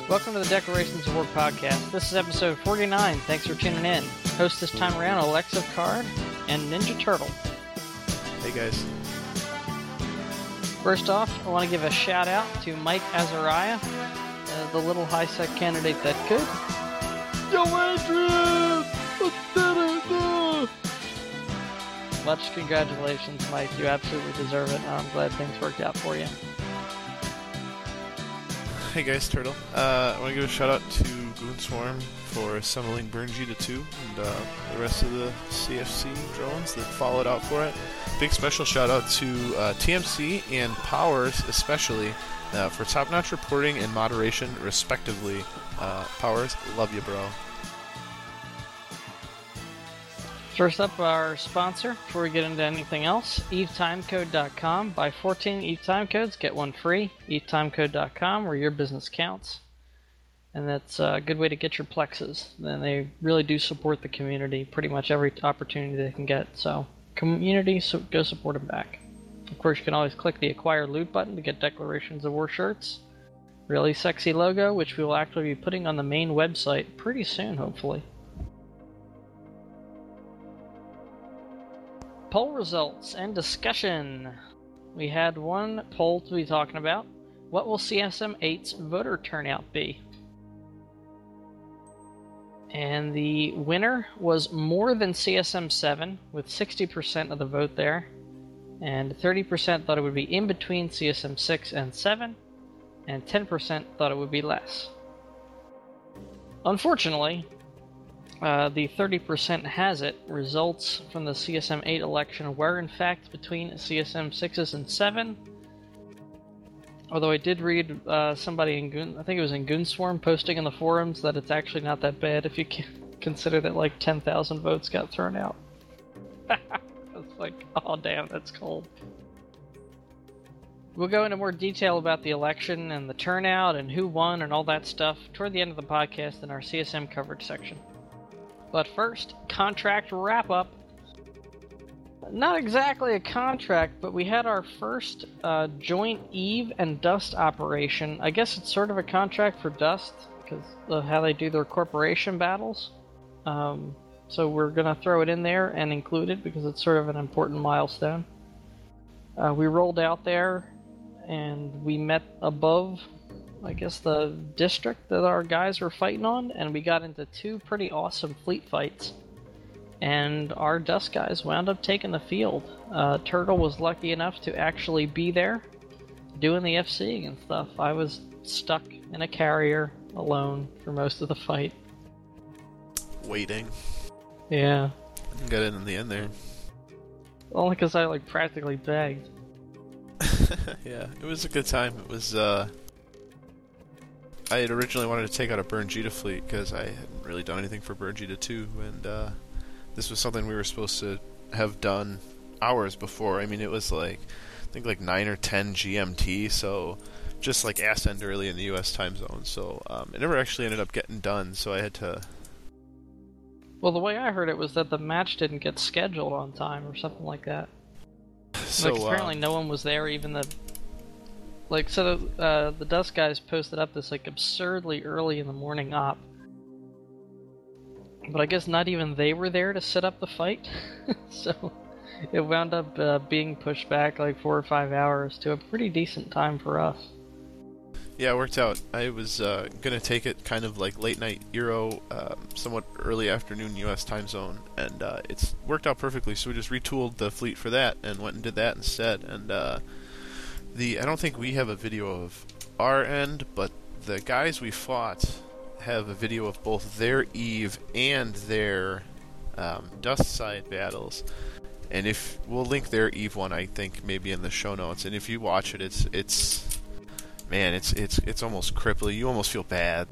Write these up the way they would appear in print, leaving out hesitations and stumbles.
Welcome to the Declarations of War podcast. This is episode 49. Thanks for tuning in. Host this time around, Alexa Card and Ninja Turtle. Hey guys. First off, I want to give a shout out to Mike Azariah, the little high-sec candidate that could. Yo, Adrian! Much congratulations, Mike. You absolutely deserve it. I'm glad things worked out for you. Hey guys, Turtle. I want to give a shout out to Goonswarm for assembling Burn G to 2 and the rest of the CFC drones that followed out for it. Big special shout out to TMC and Powers especially for top-notch reporting and moderation respectively. Powers, love you, bro. First up, our sponsor, before we get into anything else, EveTimecode.com. Buy 14 Eve Timecodes, get one free. EveTimecode.com, where your business counts. And that's a good way to get your plexes. And they really do support the community, pretty much every opportunity they can get. So, community, so go support them back. Of course, you can always click the Acquire Loot button to get Declarations of War shirts. Really sexy logo, which we will actually be putting on the main website pretty soon, hopefully. Poll results and discussion. We had one poll to be talking about. What will CSM 8's voter turnout be? And the winner was more than CSM 7, with 60% of the vote there. And 30% thought it would be in between CSM 6 and 7. And 10% thought it would be less. Unfortunately, the 30% has it results from the CSM 8 election were in fact between CSM 6s and 7. Although I did read somebody in I think it was in Goonswarm posting in the forums that it's actually not that bad if you consider that like 10,000 votes got thrown out. It's like, oh damn, that's cold. We'll go into more detail about the election and the turnout and who won and all that stuff toward the end of the podcast in our CSM coverage section. But first, contract wrap-up. Not exactly a contract, but we had our first joint Eve and Dust operation. I guess it's sort of a contract for Dust, because of how they do their corporation battles. So we're going to throw it in there and include it, because it's sort of an important milestone. We rolled out there, and we met above, I guess, the district that our guys were fighting on, and we got into two pretty awesome fleet fights. And our Dust guys wound up taking the field. Turtle was lucky enough to actually be there, doing the FCing and stuff. I was stuck in a carrier, alone, for most of the fight. Waiting. Yeah. Got in the end there. Only because I, practically begged. Yeah, it was a good time. It was, I had originally wanted to take out a Burn G to fleet because I hadn't really done anything for Burn G to 2, and this was something we were supposed to have done hours before. I mean, it was I think 9 or 10 GMT, so just ass end early in the US time zone. So it never actually ended up getting done, so I had to... Well, the way I heard it was that the match didn't get scheduled on time or something like that. So apparently no one was there, even the... the Dust guys posted up this absurdly early in the morning op. But I guess not even they were there to set up the fight. So it wound up being pushed back 4 or 5 hours to a pretty decent time for us. Yeah, it worked out. I was going to take it kind of late night Euro, somewhat early afternoon US time zone, and it's worked out perfectly, so we just retooled the fleet for that and went and did that instead. And I don't think we have a video of our end, but the guys we fought have a video of both their Eve and their Dust side battles. And we'll link their Eve one, I think, maybe in the show notes. And if you watch it, it's almost crippling. You almost feel bad.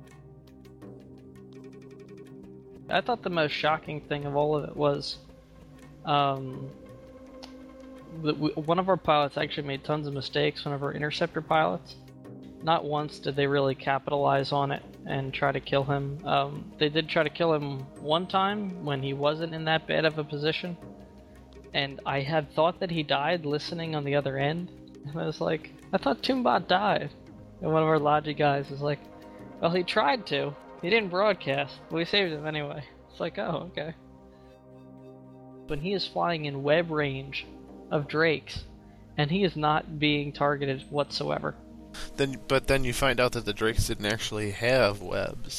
I thought the most shocking thing of all of it was one of our pilots actually made tons of mistakes, one of our interceptor pilots. Not once did they really capitalize on it and try to kill him. They did try to kill him one time when he wasn't in that bad of a position. And I had thought that he died listening on the other end. And I was like, I thought Toombot died. And one of our Logi guys was like, Well, he tried to. He didn't broadcast. We saved him anyway. It's like, oh, okay. When he is flying in web range of drakes, and he is not being targeted whatsoever. But then you find out that the drakes didn't actually have webs.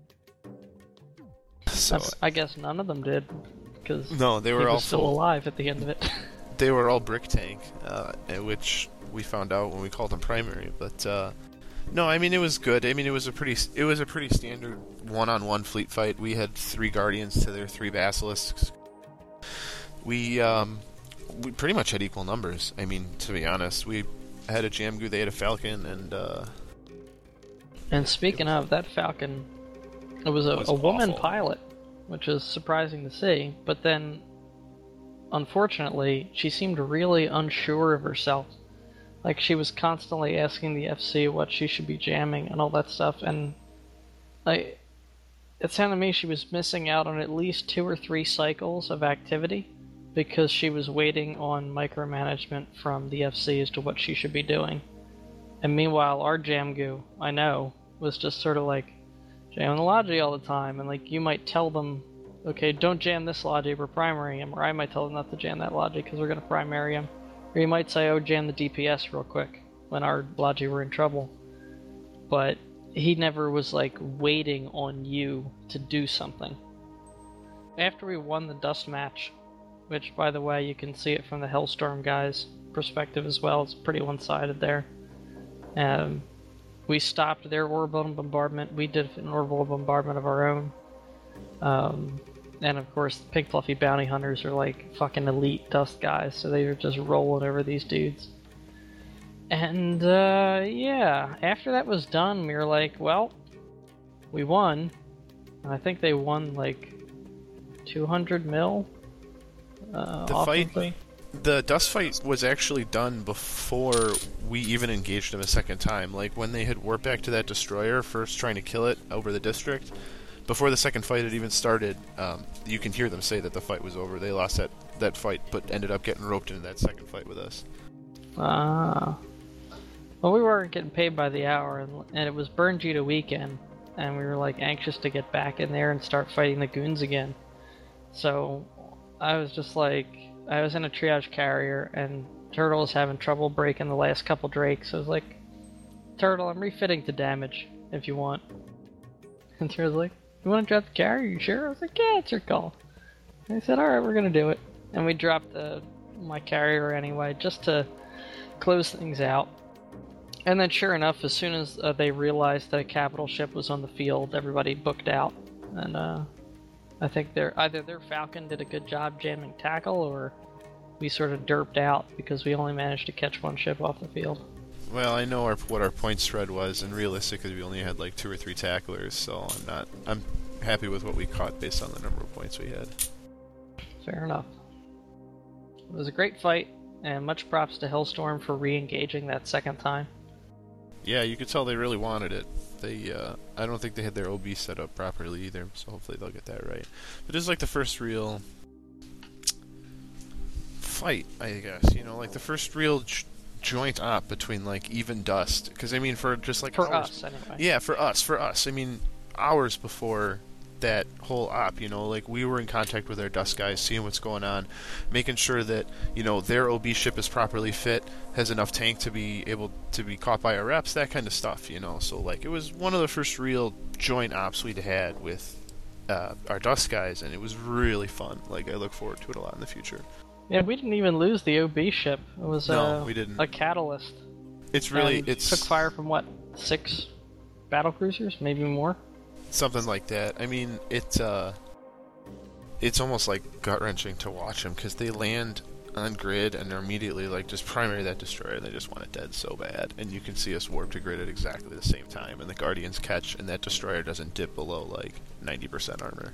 So I guess none of them did, because no, they were he was all still alive at the end of it. They were all brick tank, which we found out when we called them primary. But no, I mean it was good. I mean it was a pretty standard one-on-one fleet fight. We had 3 Guardians to their 3 Basilisks. We pretty much had equal numbers. I mean, to be honest, we had a Jamgu, they had a Falcon, and. And speaking of that Falcon, it was a woman pilot, which is surprising to see. But then, unfortunately, she seemed really unsure of herself. Like, she was constantly asking the FC what she should be jamming and all that stuff, and it sounded to me she was missing out on at least 2 or 3 cycles of activity because she was waiting on micromanagement from the FC as to what she should be doing. And meanwhile, our Jamgu, I know, was just sort of like jamming the Logi all the time, and like you might tell them, okay, don't jam this Logi, we're primarying him, or I might tell them not to jam that Logi because we're going to primary him. Or you might say, oh, jam the DPS real quick when our Logi were in trouble. But he never was like waiting on you to do something. After we won the Dust match, which by the way you can see it from the Hellstorm guys' perspective as well, it's pretty one-sided there. We stopped their orbital bombardment, we did an orbital bombardment of our own. And of course, the Pink Fluffy Bounty Hunters are like fucking elite dust guys, so they were just rolling over these dudes. And yeah, after that was done, we were like, well, we won. And I think they won like 200 mil. The dust fight was actually done before we even engaged them a second time. Like when they had warped back to that destroyer, first trying to kill it over the district. Before the second fight had even started, you can hear them say that the fight was over. They lost that fight, but ended up getting roped into that second fight with us. Well, we weren't getting paid by the hour, and it was Burn Jita weekend, and we were like anxious to get back in there and start fighting the goons again. So I was just like, I was in a triage carrier, and Turtle was having trouble breaking the last couple drakes. So I was like, Turtle, I'm refitting to damage if you want. And she was like, you want to drop the carrier? You sure? I was like, yeah, it's your call. And I said, alright, we're gonna do it. And we dropped my carrier anyway, just to close things out. And then sure enough, as soon as they realized that a capital ship was on the field, everybody booked out. And I think either their Falcon did a good job jamming tackle, or we sort of derped out because we only managed to catch one ship off the field. Well, I know what our point spread was, and realistically we only had like 2 or 3 tacklers, so I'm happy with what we caught based on the number of points we had. Fair enough. It was a great fight, and much props to Hellstorm for re-engaging that second time. Yeah, you could tell they really wanted it. I don't think they had their OB set up properly either, so hopefully they'll get that right. But this is like the first real fight, I guess, like the first real joint op between like even dust, because I mean for just like for hours, us anyway. Yeah, for us. I mean hours before that whole op, like we were in contact with our dust guys, seeing what's going on, making sure that their OB ship is properly fit, has enough tank to be able to be caught by our reps, that kind of stuff. So like it was one of the first real joint ops we'd had with our dust guys, and it was really fun. Like I look forward to it a lot in the future. Yeah, we didn't even lose the OB ship. It was we didn't. A catalyst. It's really took fire from what, 6 battle cruisers, maybe more. Something like that. I mean, it's almost like gut wrenching to watch them because they land on grid and they're immediately like just primary that destroyer and they just want it dead so bad. And you can see us warp to grid at exactly the same time, and the Guardians catch, and that destroyer doesn't dip below like 90% armor.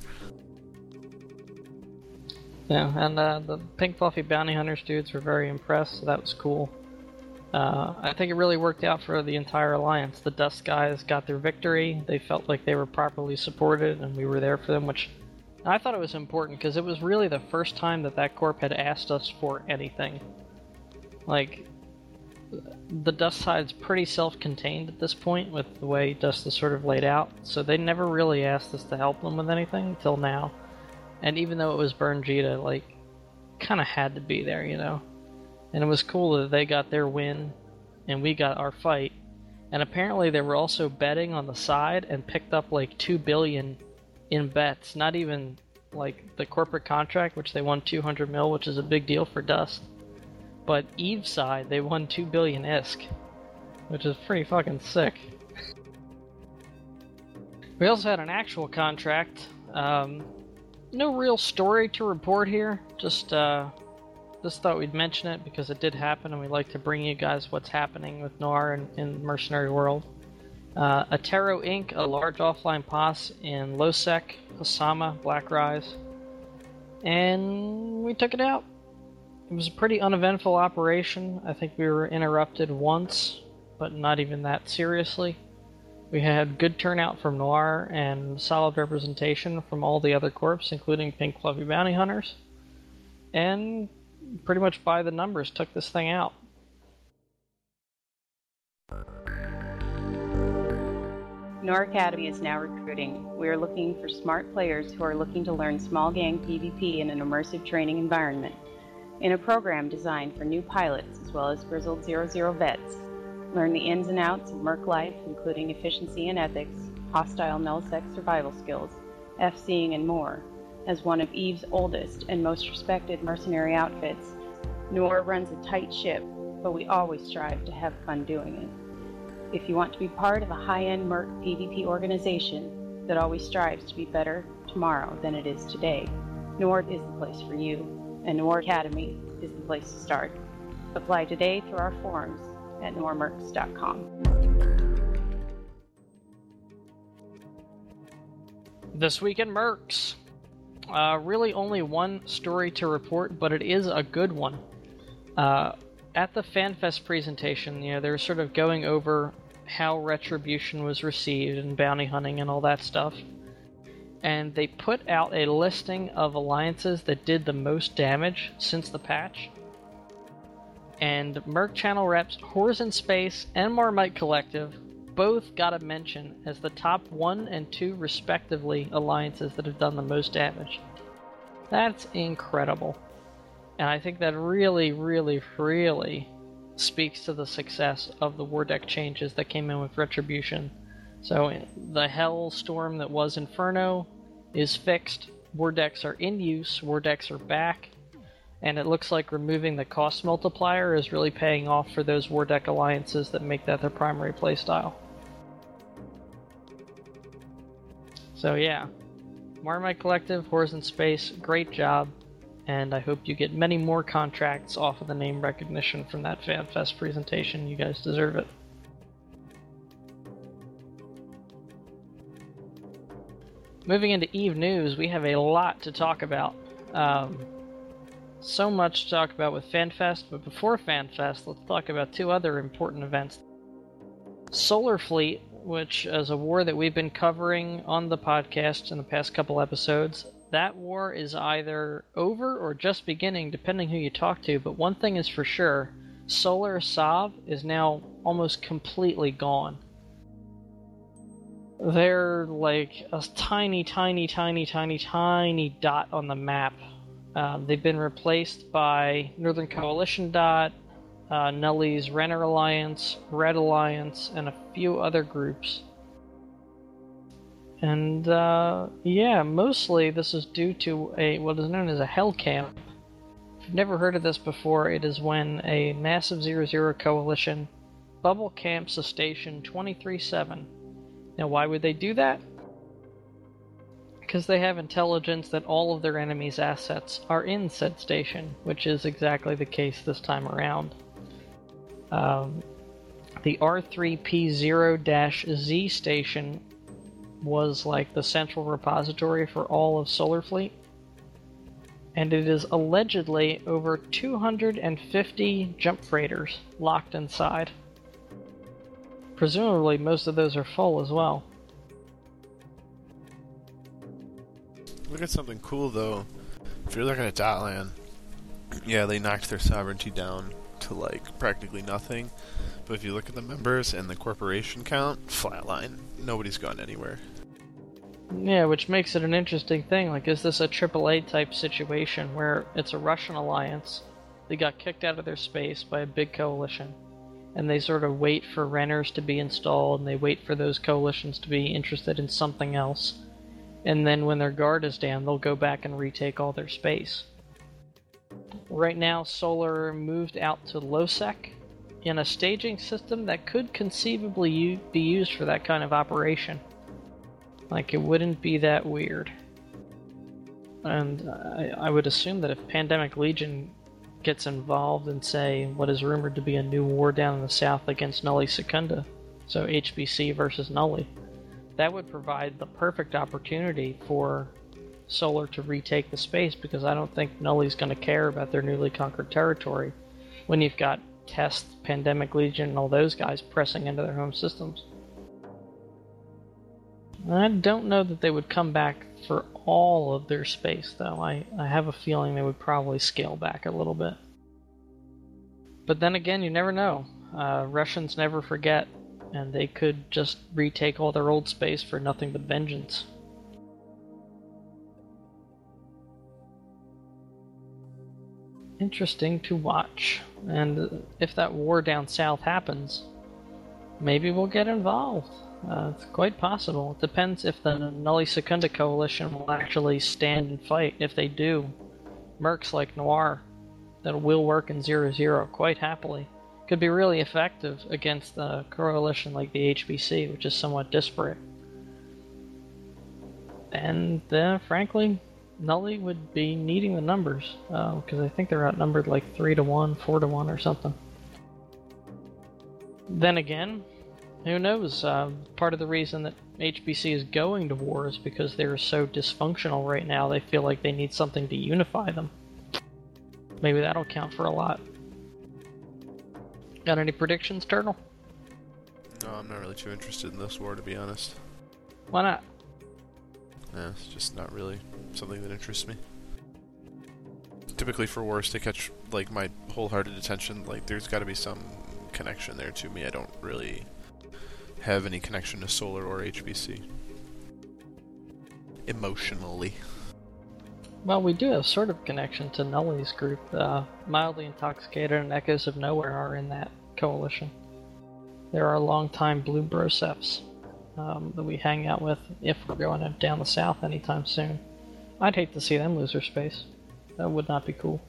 Yeah, and the Pink Fluffy Bounty Hunters dudes were very impressed, so that was cool. I think it really worked out for the entire alliance. The Dust guys got their victory, they felt like they were properly supported, and we were there for them, which I thought it was important, because it was really the first time that Corp had asked us for anything. Like, the Dust side's pretty self-contained at this point with the way Dust is sort of laid out, so they never really asked us to help them with anything until now. And even though it was Burn Jita, like, kind of had to be there, you know? And it was cool that they got their win and we got our fight. And apparently they were also betting on the side and picked up like $2 billion in bets, not even like the corporate contract, which they won 200 mil, which is a big deal for Dust. But Eve's side, they won 2 billion ISK, which is pretty fucking sick. We also had an actual contract. No real story to report here. Just thought we'd mention it because it did happen, and we'd like to bring you guys what's happening with Noir in the Mercenary World. Atero Inc., a large offline POS in Losec, Osama, Black Rise, and we took it out. It was a pretty uneventful operation. I think we were interrupted once, but not even that seriously. We had good turnout from Noir and solid representation from all the other corps, including Pink Fluffy Bounty Hunters, and pretty much by the numbers took this thing out. Noir Academy is now recruiting. We are looking for smart players who are looking to learn small gang PvP in an immersive training environment. In a program designed for new pilots as well as grizzled 00 vets, learn the ins and outs of merc life, including efficiency and ethics, hostile nullsec survival skills, FCing, and more. As one of Eve's oldest and most respected mercenary outfits, Noir runs a tight ship, but we always strive to have fun doing it. If you want to be part of a high-end merc PvP organization that always strives to be better tomorrow than it is today, Noir is the place for you. And Noir Academy is the place to start. Apply today through our forums at noirmercs.com. This week in Mercs. Really only one story to report, but it is a good one. At the FanFest presentation, they were sort of going over how Retribution was received and bounty hunting and all that stuff. And they put out a listing of alliances that did the most damage since the patch. And Merc Channel reps Whores in Space and Marmite Collective both got a mention as the top 1 and 2 respectively alliances that have done the most damage. That's incredible. And I think that really, really, really speaks to the success of the war deck changes that came in with Retribution. So the Hellstorm that was Inferno is fixed, war decks are in use, war decks are back, and it looks like removing the cost multiplier is really paying off for those war deck alliances that make that their primary playstyle. So yeah, Marmite Collective, Whores in Space, great job, and I hope you get many more contracts off of the name recognition from that FanFest presentation. You guys deserve it. Moving into EVE news, we have a lot to talk about. So much to talk about with FanFest, but before FanFest, let's talk about two other important events. Solar Fleet, which is a war that we've been covering on the podcast in the past couple episodes. That war is either over or just beginning, depending who you talk to, but one thing is for sure, Solar Sav is now almost completely gone. They're like a tiny, tiny, tiny, tiny, tiny dot on the map. They've been replaced by Northern Coalition dot, Nelly's Renner Alliance, Red Alliance, and a few other groups. And yeah, mostly this is due to what is known as a Hell Camp. If you've never heard of this before, it is when a massive 0-0 coalition bubble camps a station 23/7. Now, why would they do that? Because they have intelligence that all of their enemies' assets are in said station, which is exactly the case this time around. The R3P0-Z station was like the central repository for all of Solar Fleet, and it is allegedly over 250 jump freighters locked inside. Presumably most of those are full as well. Look at something cool though. If you're looking at Dotland, yeah, they knocked their sovereignty down to like practically nothing. But if you look at the members and the corporation count, flatline. Nobody's gone anywhere. Yeah, which makes it an interesting thing. Like, is this a AAA type situation where it's a Russian alliance? They got kicked out of their space by a big coalition, and they sort of wait for renters to be installed, and they wait for those coalitions to be interested in something else. And then when their guard is down, they'll go back and retake all their space. Right now, Solar moved out to Losec in a staging system that could conceivably be used for that kind of operation. Like, it wouldn't be that weird. And I would assume that if Pandemic Legion gets involved in, say, what is rumored to be a new war down in the south against Nulli Secunda, so HBC versus Nulli, that would provide the perfect opportunity for Solar to retake the space, because I don't think Nulli's going to care about their newly conquered territory when you've got Test, Pandemic Legion, and all those guys pressing into their home systems. I don't know that they would come back for all of their space, though. I have a feeling they would probably scale back a little bit. But then again, you never know. Russians never forget, and they could just retake all their old space for nothing but vengeance. Interesting to watch. And if that war down south happens, maybe we'll get involved. It's quite possible. It depends if the Nulli Secunda coalition will actually stand and fight. If they do, mercs like Noir that will work in 0-0 quite happily could be really effective against a coalition like the HBC, which is somewhat disparate. And frankly, Nulli would be needing the numbers, because I think they're outnumbered like 3-1, 4-1 or something. Then again, who knows? Part of the reason that HBC is going to war is because they're so dysfunctional right now, they feel like they need something to unify them. Maybe that'll count for a lot. Got any predictions, Turtle? No, I'm not really too interested in this war, to be honest. Why not? Yeah, it's just not really something that interests me. Typically for wars to catch like my wholehearted attention, like there's got to be some connection there to me. I don't really have any connection to Solar or HBC. Emotionally. Well, we do have sort of connection to Nulli's group. Mildly Intoxicated and Echoes of Nowhere are in that coalition. There are longtime Blue Brocephs that we hang out with if we're going down the south anytime soon. I'd hate to see them lose their space. That would not be cool.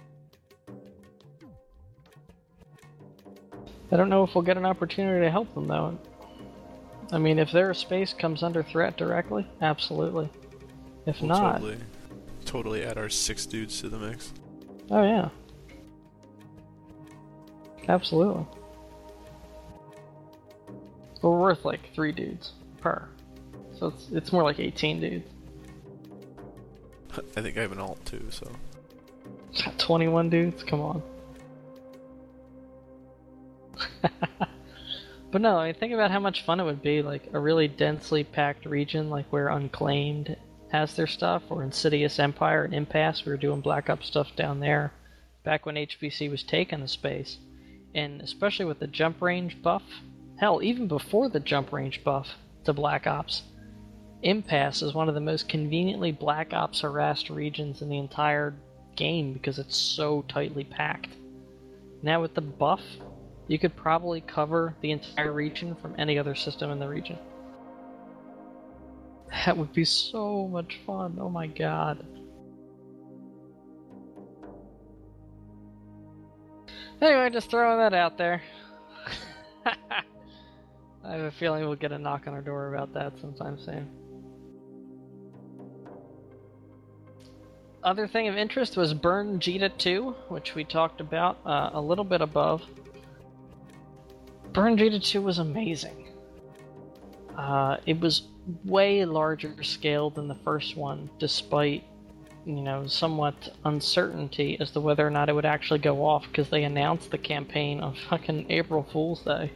I don't know if we'll get an opportunity to help them, though. I mean, if their space comes under threat directly, absolutely. If we'll not... Totally add our 6 dudes to the mix. Oh, yeah. Absolutely. We're worth like 3 dudes per. So it's more like 18 dudes. I think I have an alt too, so... 21 dudes? Come on. But no, I mean, think about how much fun it would be, like a really densely packed region, like where Unclaimed has their stuff, or Insidious Empire and Impasse. We were doing Black Ops stuff down there back when HBC was taking the space. And especially with the jump range buff, hell, even before the jump range buff to Black Ops, Impasse is one of the most conveniently Black Ops harassed regions in the entire game because it's so tightly packed. Now with the buff, you could probably cover the entire region from any other system in the region. That would be so much fun, oh my god. Anyway, just throwing that out there. I have a feeling we'll get a knock on our door about that sometime soon. Other thing of interest was Burn Jita 2, which we talked about a little bit above. Burn Jita 2 was amazing. It was way larger scale than the first one, despite, somewhat uncertainty as to whether or not it would actually go off, because they announced the campaign on fucking April Fool's Day.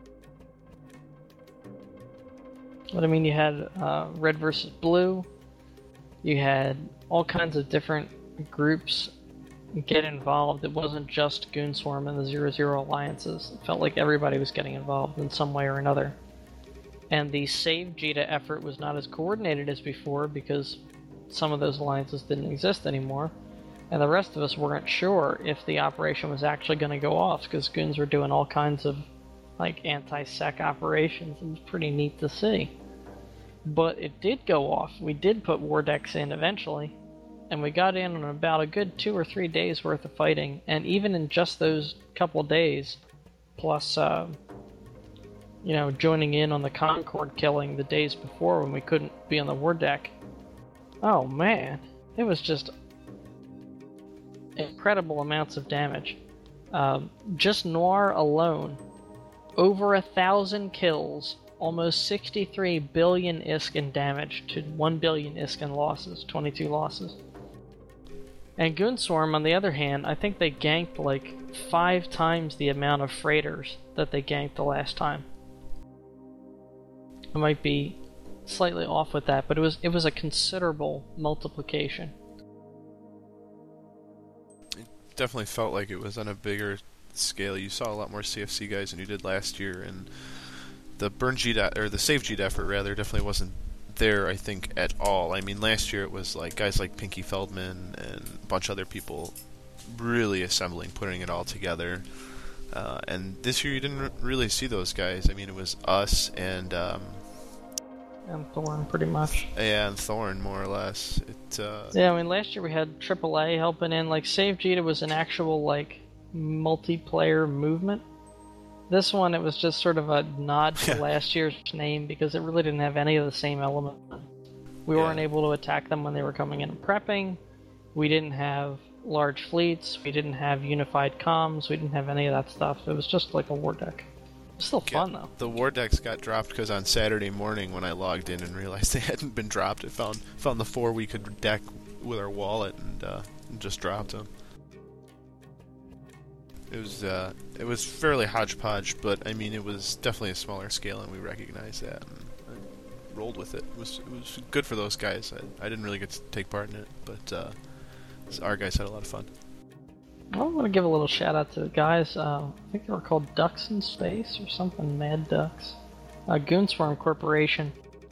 But I mean, you had Red versus Blue, you had all kinds of different groups get involved. It wasn't just Goonswarm and the 00 alliances. It felt like everybody was getting involved in some way or another. And the Save Jita effort was not as coordinated as before because some of those alliances didn't exist anymore. And the rest of us weren't sure if the operation was actually going to go off because Goons were doing all kinds of like anti-sec operations. It was pretty neat to see. But it did go off. We did put war decks in eventually. And we got in on about a good 2 or 3 days worth of fighting. And even in just those couple days, plus, joining in on the Concord killing the days before when we couldn't be on the war deck. Oh man, it was just incredible amounts of damage. Just Noir alone, over 1,000 kills, almost 63 billion ISK in damage to 1 billion ISK in losses, 22 losses. And Goonswarm, on the other hand, I think they ganked like 5 times the amount of freighters that they ganked the last time. I might be slightly off with that, but it was a considerable multiplication. It definitely felt like it was on a bigger scale. You saw a lot more CFC guys than you did last year, and the burn Jita, or the save Jita effort rather, definitely wasn't there, I think, at all. I mean, last year it was like guys like Pinky Feldman and a bunch of other people really assembling, putting it all together. And this year you didn't really see those guys. I mean, it was us and Thorn, pretty much. Yeah, and Thorn, more or less. Yeah, I mean, last year we had AAA helping in. Like, Save Jita was an actual, like, multiplayer movement. This one, it was just sort of a nod to last year's name because it really didn't have any of the same elements. We weren't able to attack them when they were coming in and prepping. We didn't have large fleets. We didn't have unified comms. We didn't have any of that stuff. It was just like a war deck. It was still fun, though. The war decks got dropped because on Saturday morning when I logged in and realized they hadn't been dropped, I found the 4 we could deck with our wallet and just dropped them. It was fairly hodgepodge, but I mean it was definitely a smaller scale, and we recognized that and rolled with it. It was good for those guys. I didn't really get to take part in it, but our guys had a lot of fun. I want to give a little shout out to the guys. I think they were called Ducks in Space or something, Mad Ducks. Goonswarm Corporation,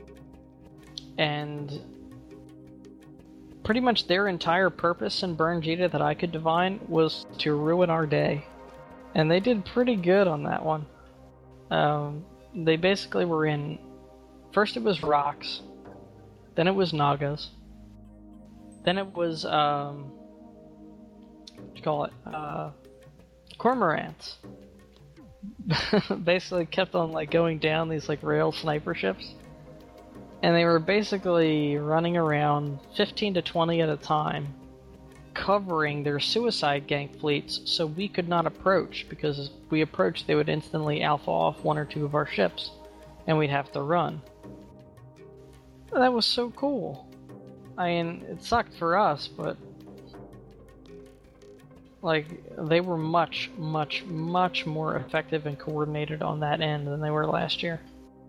and pretty much their entire purpose in Burn Jita that I could divine was to ruin our day. And they did pretty good on that one. They basically were in... First it was rocks. Then it was Nagas. Then it was, what do you call it? Cormorants. Basically kept on, like, going down these, like, rail sniper ships. And they were basically running around 15 to 20 at a time, covering their suicide gank fleets so we could not approach, because as we approached they would instantly alpha off 1 or 2 of our ships, and we'd have to run. That was so cool. I mean, it sucked for us, but like, they were much, much, much more effective and coordinated on that end than they were last year.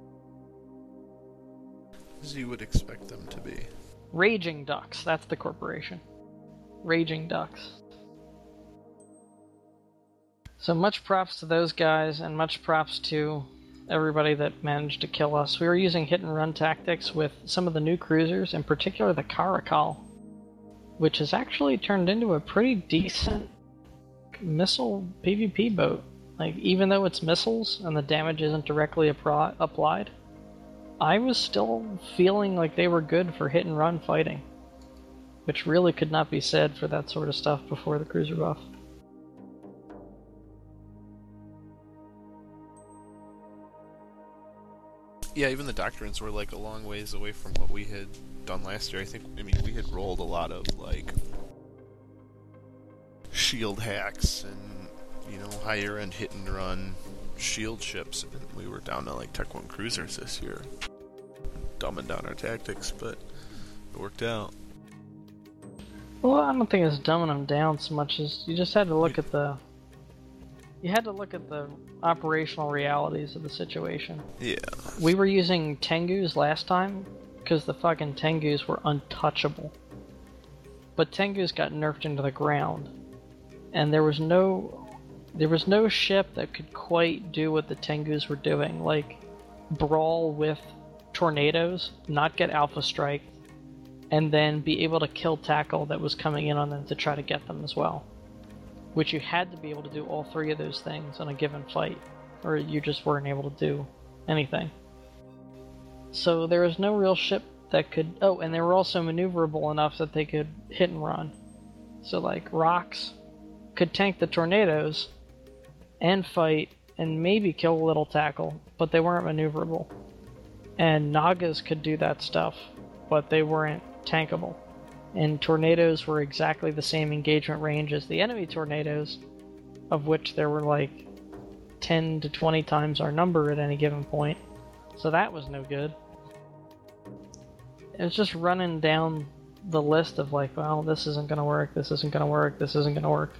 As you would expect them to be. Raging Ducks, that's the corporation. Raging Ducks. So much props to those guys, and much props to everybody that managed to kill us. We were using hit and run tactics with some of the new cruisers, in particular the Caracal, which has actually turned into a pretty decent missile PvP boat. Like, even though it's missiles and the damage isn't directly applied, I was still feeling like they were good for hit and run fighting, which really could not be said for that sort of stuff before the cruiser buff. Yeah, even the doctrines were like a long ways away from what we had done last year. I mean, we had rolled a lot of like shield hacks and, you know, higher end hit and run shield ships, and we were down to like Tech 1 cruisers this year, dumbing down our tactics, but it worked out. Well, I don't think it's dumbing them down so much as you just had to look at the operational realities of the situation. Yeah. We were using Tengus last time because the fucking Tengus were untouchable. But Tengus got nerfed into the ground. and there was no ship that could quite do what the Tengus were doing, like brawl with tornadoes, not get alpha strike, and then be able to kill tackle that was coming in on them to try to get them as well. Which you had to be able to do all three of those things in a given fight, or you just weren't able to do anything. So there was no real ship that could... Oh, and they were also maneuverable enough that they could hit and run. So like rocks could tank the tornadoes and fight and maybe kill a little tackle, but they weren't maneuverable. And Nagas could do that stuff, but they weren't tankable. And tornadoes were exactly the same engagement range as the enemy tornadoes, of which there were like 10 to 20 times our number at any given point. So that was no good. It was just running down the list of like, well, this isn't going to work, this isn't going to work, this isn't going to work.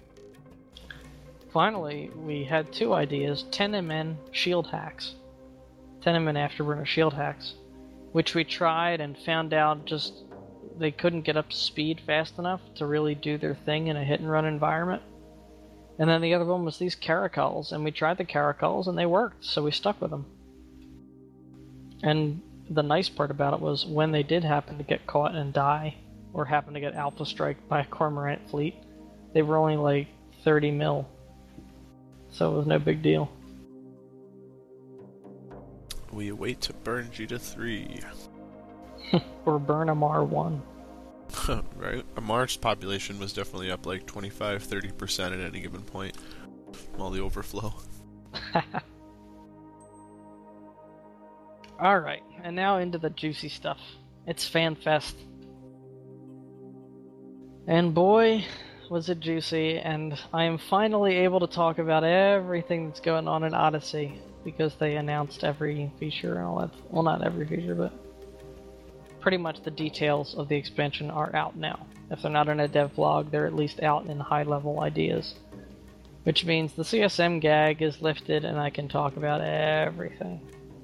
Finally, we had two ideas: 10MN shield hacks. 10MN afterburner shield hacks, which we tried and found out just they couldn't get up to speed fast enough to really do their thing in a hit and run environment. And then the other one was these caracals, and we tried the caracals and they worked, so we stuck with them. And the nice part about it was when they did happen to get caught and die, or happen to get alpha strike by a Cormorant fleet, they were only like 30 mil. So it was no big deal. We await to burn Jita 3. Or burn Amar 1. Right? Amar's population was definitely up like 25-30% at any given point. All the overflow. Alright, and now into the juicy stuff. It's FanFest. And boy, was it juicy, and I am finally able to talk about everything that's going on in Odyssey, because they announced every feature and all that. Well, not every feature, but pretty much the details of the expansion are out now. If they're not in a dev blog, they're at least out in high-level ideas. Which means the CSM gag is lifted and I can talk about everything.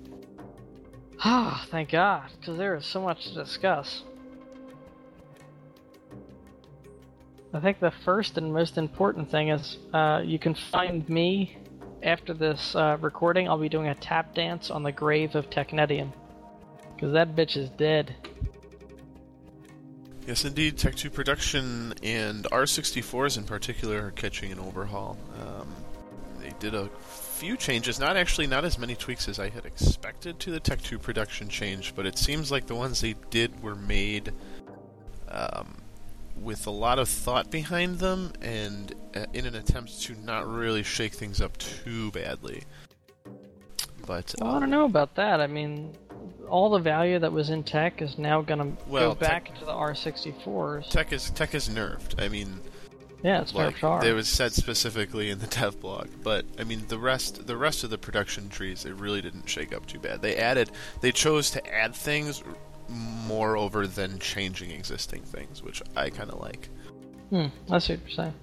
Ah, thank God, because there is so much to discuss. I think the first and most important thing is you can find me after this recording. I'll be doing a tap dance on the grave of Technetium, because that bitch is dead. Yes, indeed. Tech2 Production and R64s in particular are catching an overhaul. They did a few changes, not as many tweaks as I had expected to the Tech2 Production change, but it seems like the ones they did were made with a lot of thought behind them, and in an attempt to not really shake things up too badly. But well, I don't know about that. I mean, all the value that was in Tech is now going to go back into the R64s. Tech is nerfed. I mean, yeah, it's nerfed hard. It was said specifically in the dev blog, but I mean the rest of the production trees, they really didn't shake up too bad. They chose to add things more over than changing existing things, which I kind of like. I see what you're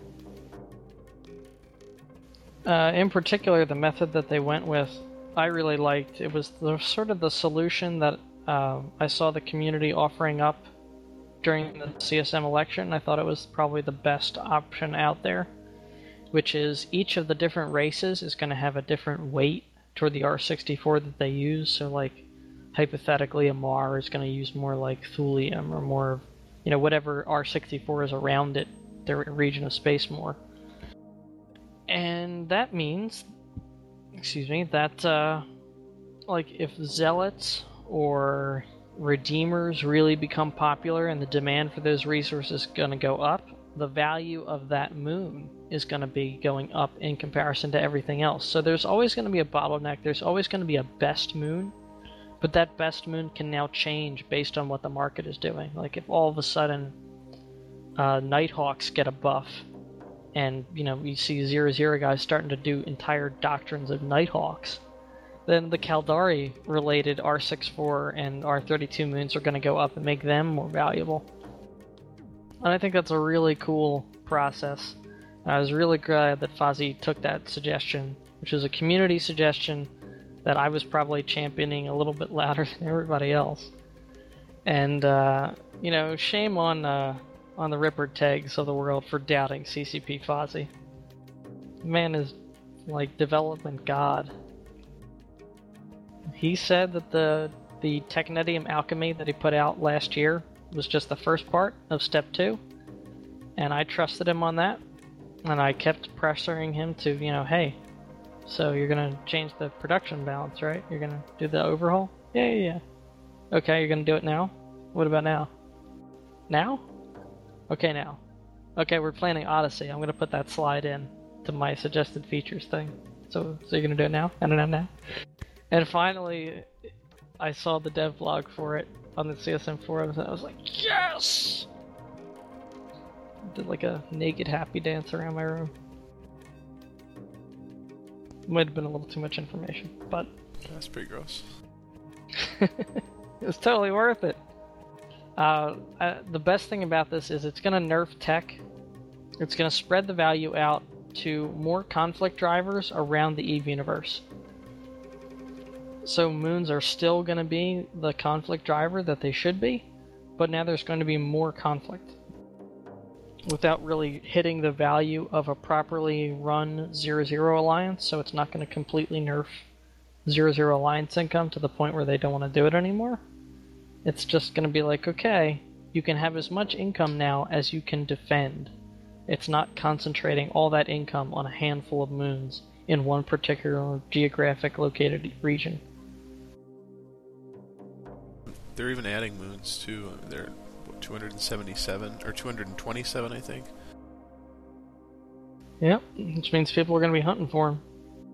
saying. In particular, the method that they went with, I really liked. It was sort of the solution that I saw the community offering up during the CSM election. I thought it was probably the best option out there, which is each of the different races is going to have a different weight toward the R64 that they use. So, like, hypothetically, Amar is going to use more like thulium or more, whatever R64 is around it, their region of space more. And that means, that, like, if Zealots or Redeemers really become popular and the demand for those resources is going to go up, the value of that moon is going to be going up in comparison to everything else. So there's always going to be a bottleneck, there's always going to be a best moon, but that best moon can now change based on what the market is doing. Like, if all of a sudden Nighthawks get a buff, and, you see 0-0 guys starting to do entire doctrines of Nighthawks, then the Caldari-related R64 and R32 moons are going to go up and make them more valuable. And I think that's a really cool process. I was really glad that Fozzie took that suggestion, which is a community suggestion that I was probably championing a little bit louder than everybody else. And, shame on on the Ripper tags of the world for doubting CCP Fozzie. The man is like development god. He said that the Technetium Alchemy that he put out last year was just the first part of Step 2, and I trusted him on that, and I kept pressuring him to, hey, so you're gonna change the production balance, right? You're gonna do the overhaul? Yeah. Okay, you're gonna do it now? What about now? Now? Okay, now. Okay, we're planning Odyssey. I'm gonna put that slide in to my suggested features thing. So you're gonna do it now? Now? And finally, I saw the dev blog for it on the CSM forums, and I was like, yes! Did like a naked happy dance around my room. Might have been a little too much information, but That's pretty gross. it was totally worth it. The best thing about this is it's going to nerf tech. It's going to spread the value out to more conflict drivers around the EVE universe. So moons are still going to be the conflict driver that they should be, but now there's going to be more conflict without really hitting the value of a properly run 0-0 alliance, so it's not going to completely nerf 0-0 alliance income to the point where they don't want to do it anymore. It's just going to be like, okay, you can have as much income now as you can defend. It's not concentrating all that income on a handful of moons in one particular geographic located region. They're even adding moons too. They're 277 or 227, I think. Yep, which means people are going to be hunting for them.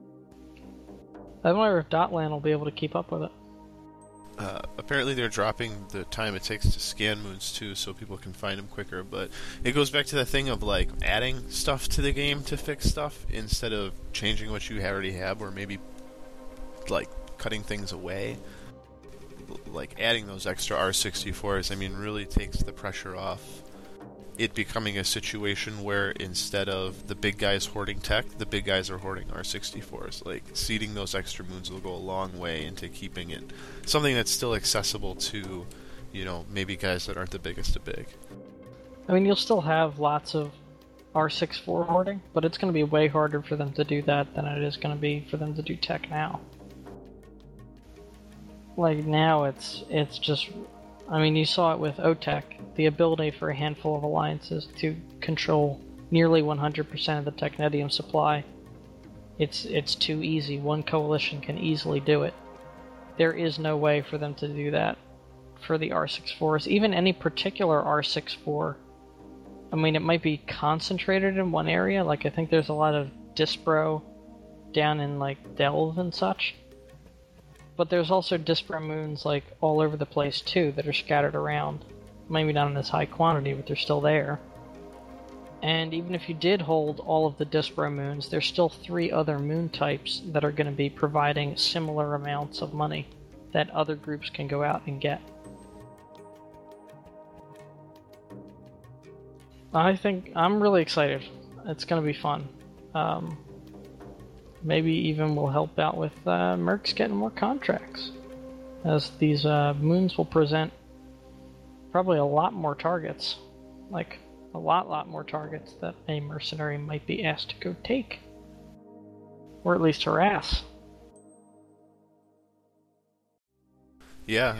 I wonder if Dotlan will be able to keep up with it. Apparently they're dropping the time it takes to scan moons too, so people can find them quicker, but it goes back to the thing of like adding stuff to the game to fix stuff instead of changing what you already have, or maybe like cutting things away. Like adding those extra R64s, really takes the pressure off it becoming a situation where instead of the big guys hoarding tech, the big guys are hoarding R64s. Like, seeding those extra moons will go a long way into keeping it something that's still accessible to, maybe guys that aren't the biggest of big. You'll still have lots of R64 hoarding, but it's going to be way harder for them to do that than it is going to be for them to do tech now. Like, now it's just... you saw it with OTEC, the ability for a handful of alliances to control nearly 100% of the Technetium supply. It's too easy. One coalition can easily do it. There is no way for them to do that for the R64s. Even any particular R64, it might be concentrated in one area. Like, I think there's a lot of Dispro down in, like, Delve and such. But there's also Dispro moons, like, all over the place, too, that are scattered around. Maybe not in this high quantity, but they're still there. And even if you did hold all of the Dispro moons, there's still 3 other moon types that are going to be providing similar amounts of money that other groups can go out and get. I'm really excited. It's going to be fun. Maybe even will help out with Mercs getting more contracts, as these moons will present probably a lot more targets, like a lot more targets that a mercenary might be asked to go take, or at least harass. Yeah,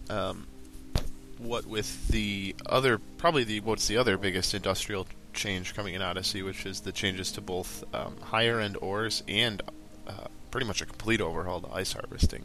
what with the other, what's the other biggest industrial change coming in Odyssey, which is the changes to both higher end ores and pretty much a complete overhaul to ice harvesting.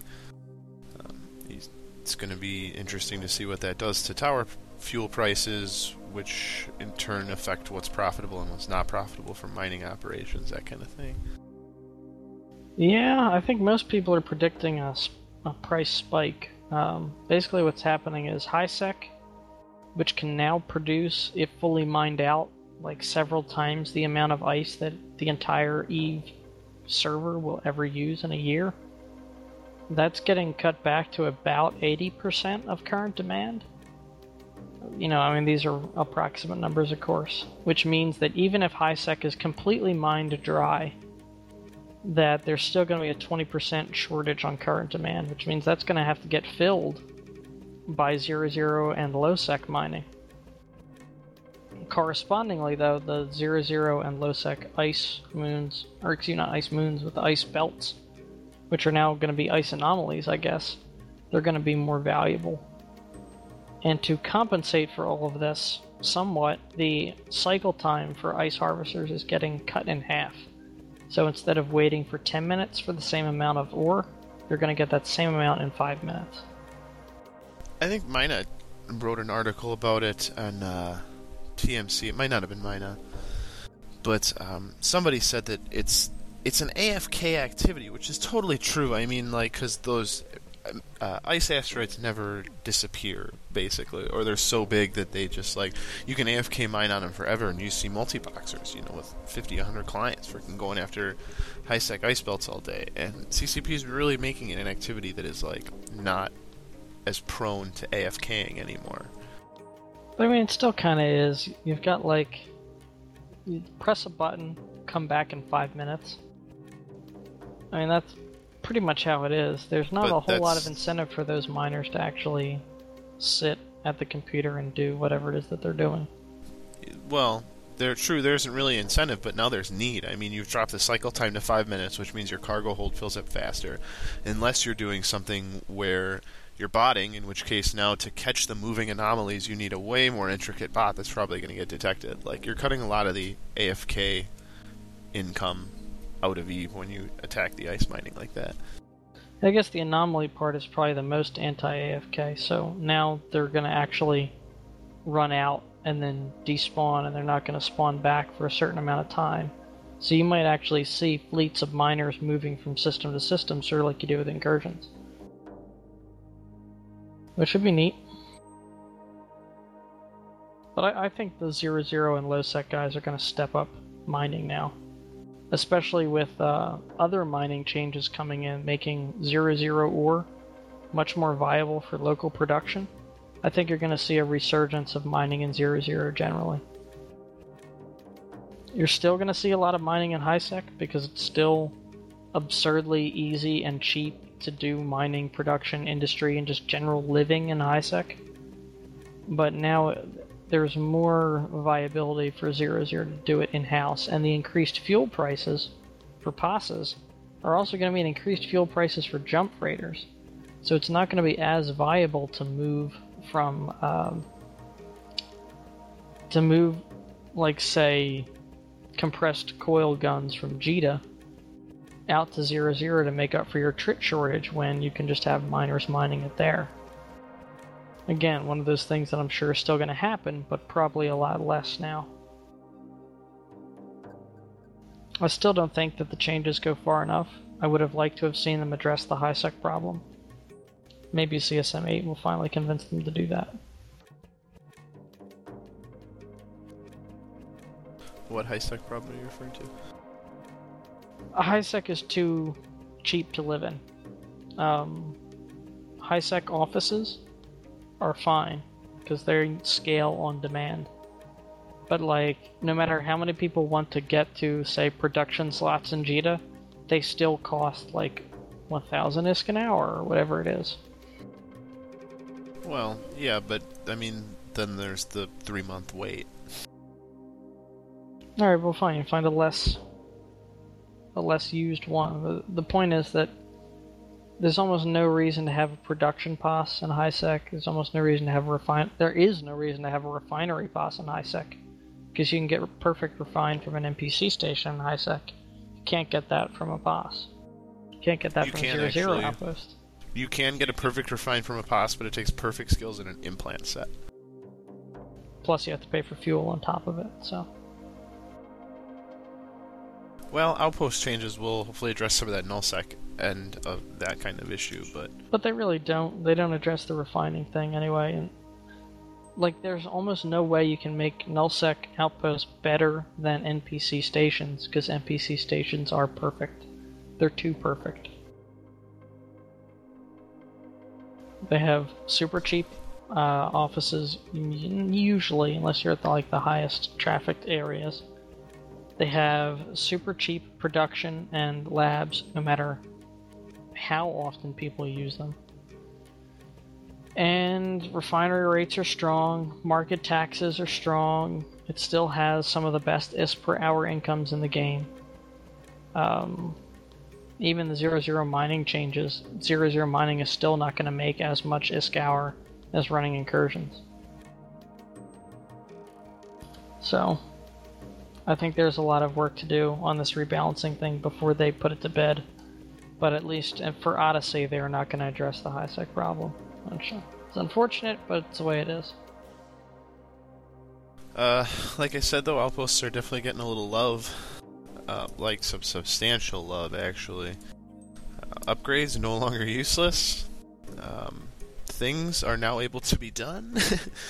It's going to be interesting to see what that does to tower fuel prices, which in turn affect what's profitable and what's not profitable for mining operations, that kind of thing. Yeah, I think most people are predicting a price spike. Basically what's happening is HiSec, which can now produce, if fully mined out, like several times the amount of ice that the entire EVE server will ever use in a year. That's getting cut back to about 80% of current demand. These are approximate numbers, of course, which means that even if HiSec is completely mined dry, that there's still going to be a 20% shortage on current demand, which means that's going to have to get filled by 0-0 and low-sec mining. correspondingly, though, the 00 and low-sec ice moons, or excuse me, not ice moons, but the ice belts, which are now going to be ice anomalies, I guess, they're going to be more valuable. And to compensate for all of this somewhat, the cycle time for ice harvesters is getting cut in half. So instead of waiting for 10 minutes for the same amount of ore, you're going to get that same amount in 5 minutes. I think Mina wrote an article about it on TMC. It might not have been Mina, but somebody said that it's an AFK activity, which is totally true. I mean, like, because those ice asteroids never disappear, basically, or they're so big that they just, like, you can AFK mine on them forever, and you see multi-boxers, you know, with 50, 100 clients freaking going after high-sec ice belts all day, and CCP is really making it an activity that is, like, not as prone to AFKing anymore. But I mean, it still kind of is. You've got, like, you press a button, come back in 5 minutes. I mean, that's pretty much how it is. There's not a whole lot of incentive for those miners to actually sit at the computer and do whatever it is that they're doing. Well, they're true, there isn't really incentive, but now there's need. I mean, you've dropped the cycle time to 5 minutes, which means your cargo hold fills up faster. Unless you're doing something where you're botting, in which case now to catch the moving anomalies, you need a way more intricate bot that's probably going to get detected. Like, you're cutting a lot of the AFK income out of Eve when you attack the ice mining like that. I guess the anomaly part is probably the most anti-AFK, so now they're going to actually run out and then despawn, and they're not going to spawn back for a certain amount of time. So you might actually see fleets of miners moving from system to system, sort of like you do with incursions. Which would be neat. But I think the 00 and low-sec guys are going to step up mining now. Especially with other mining changes coming in, making 00 ore much more viable for local production. I think you're going to see a resurgence of mining in 00 generally. You're still going to see a lot of mining in high-sec because it's still absurdly easy and cheap to do mining, production, industry, and just general living in high-sec. But now there's more viability for 00 to do it in-house, and the increased fuel prices for passes are also going to mean increased fuel prices for jump freighters. So it's not going to be as viable to move from, like, say, compressed coil guns from JITA out to 00 to make up for your trit shortage when you can just have miners mining it there. Again, one of those things that I'm sure is still going to happen, but probably a lot less now. I still don't think that the changes go far enough. I would have liked to have seen them address the high-sec problem. Maybe CSM 8 will finally convince them to do that. What high-sec problem are you referring to? A high-sec is too cheap to live in. High-sec offices are fine, because they scale on demand. But, like, no matter how many people want to get to, say, production slots in JITA, they still cost, like, 1,000 ISK an hour, or whatever it is. Well, yeah, but, I mean, then there's the 3-month wait. Alright, well fine, find a less used one. The point is that there's almost no reason to have a production pass in high-sec. There's almost no reason to have a There is no reason to have a refinery pass in high-sec, because you can get perfect refine from an NPC station in high-sec. You can't get that from a pass. You can't get that from a 00 outpost. You can get a perfect refine from a pass, but it takes perfect skills in an implant set. Plus you have to pay for fuel on top of it, so... Well, outpost changes will hopefully address some of that nullsec end of that kind of issue, but... But they really don't. They don't address the refining thing anyway, and... Like, there's almost no way you can make nullsec outposts better than NPC stations, because NPC stations are perfect. They're too perfect. They have super cheap offices, usually, unless you're at the highest trafficked areas. They have super cheap production and labs, no matter how often people use them. And refinery rates are strong, market taxes are strong, It still has some of the best ISK per hour incomes in the game. Even the 0-0 mining changes, 0-0 mining is still not going to make as much ISK hour as running incursions. So, I think there's a lot of work to do on this rebalancing thing before they put it to bed. But at least for Odyssey, they're not going to address the high sec problem. It's unfortunate, but it's the way it is. Like I said, though, outposts are definitely getting a little love. Like some substantial love, actually. Upgrades no longer useless. Things are now able to be done.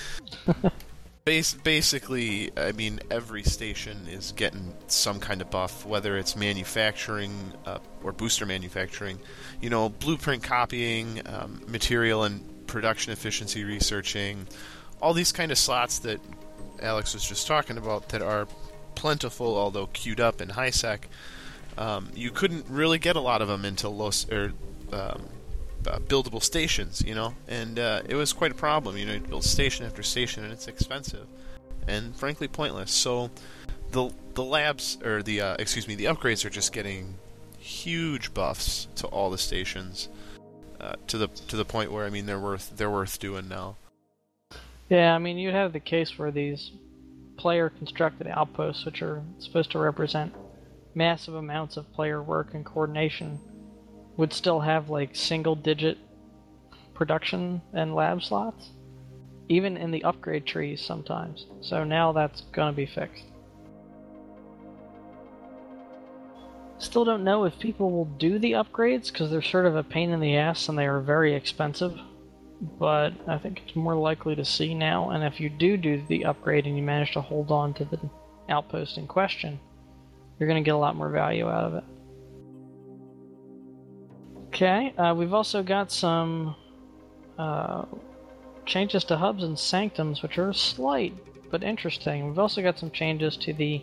Basically, I mean, every station is getting some kind of buff, whether it's manufacturing or booster manufacturing, blueprint copying, material and production efficiency researching, all these kind of slots that Alex was just talking about that are plentiful, although queued up in high sec. You couldn't really get a lot of them until buildable stations, and it was quite a problem. You'd build station after station, and it's expensive and frankly pointless. So the labs, or the upgrades are just getting huge buffs to all the stations, to the point where they're worth doing now. Yeah, you have the case where these player constructed outposts, which are supposed to represent massive amounts of player work and coordination, would still have like single-digit production and lab slots, even in the upgrade trees sometimes. So now that's going to be fixed. Still don't know if people will do the upgrades, because they're sort of a pain in the ass and they are very expensive. But I think it's more likely to see now, and if you do the upgrade and you manage to hold on to the outpost in question, you're going to get a lot more value out of it. Okay, we've also got some changes to hubs and sanctums, which are slight but interesting. We've also got some changes to the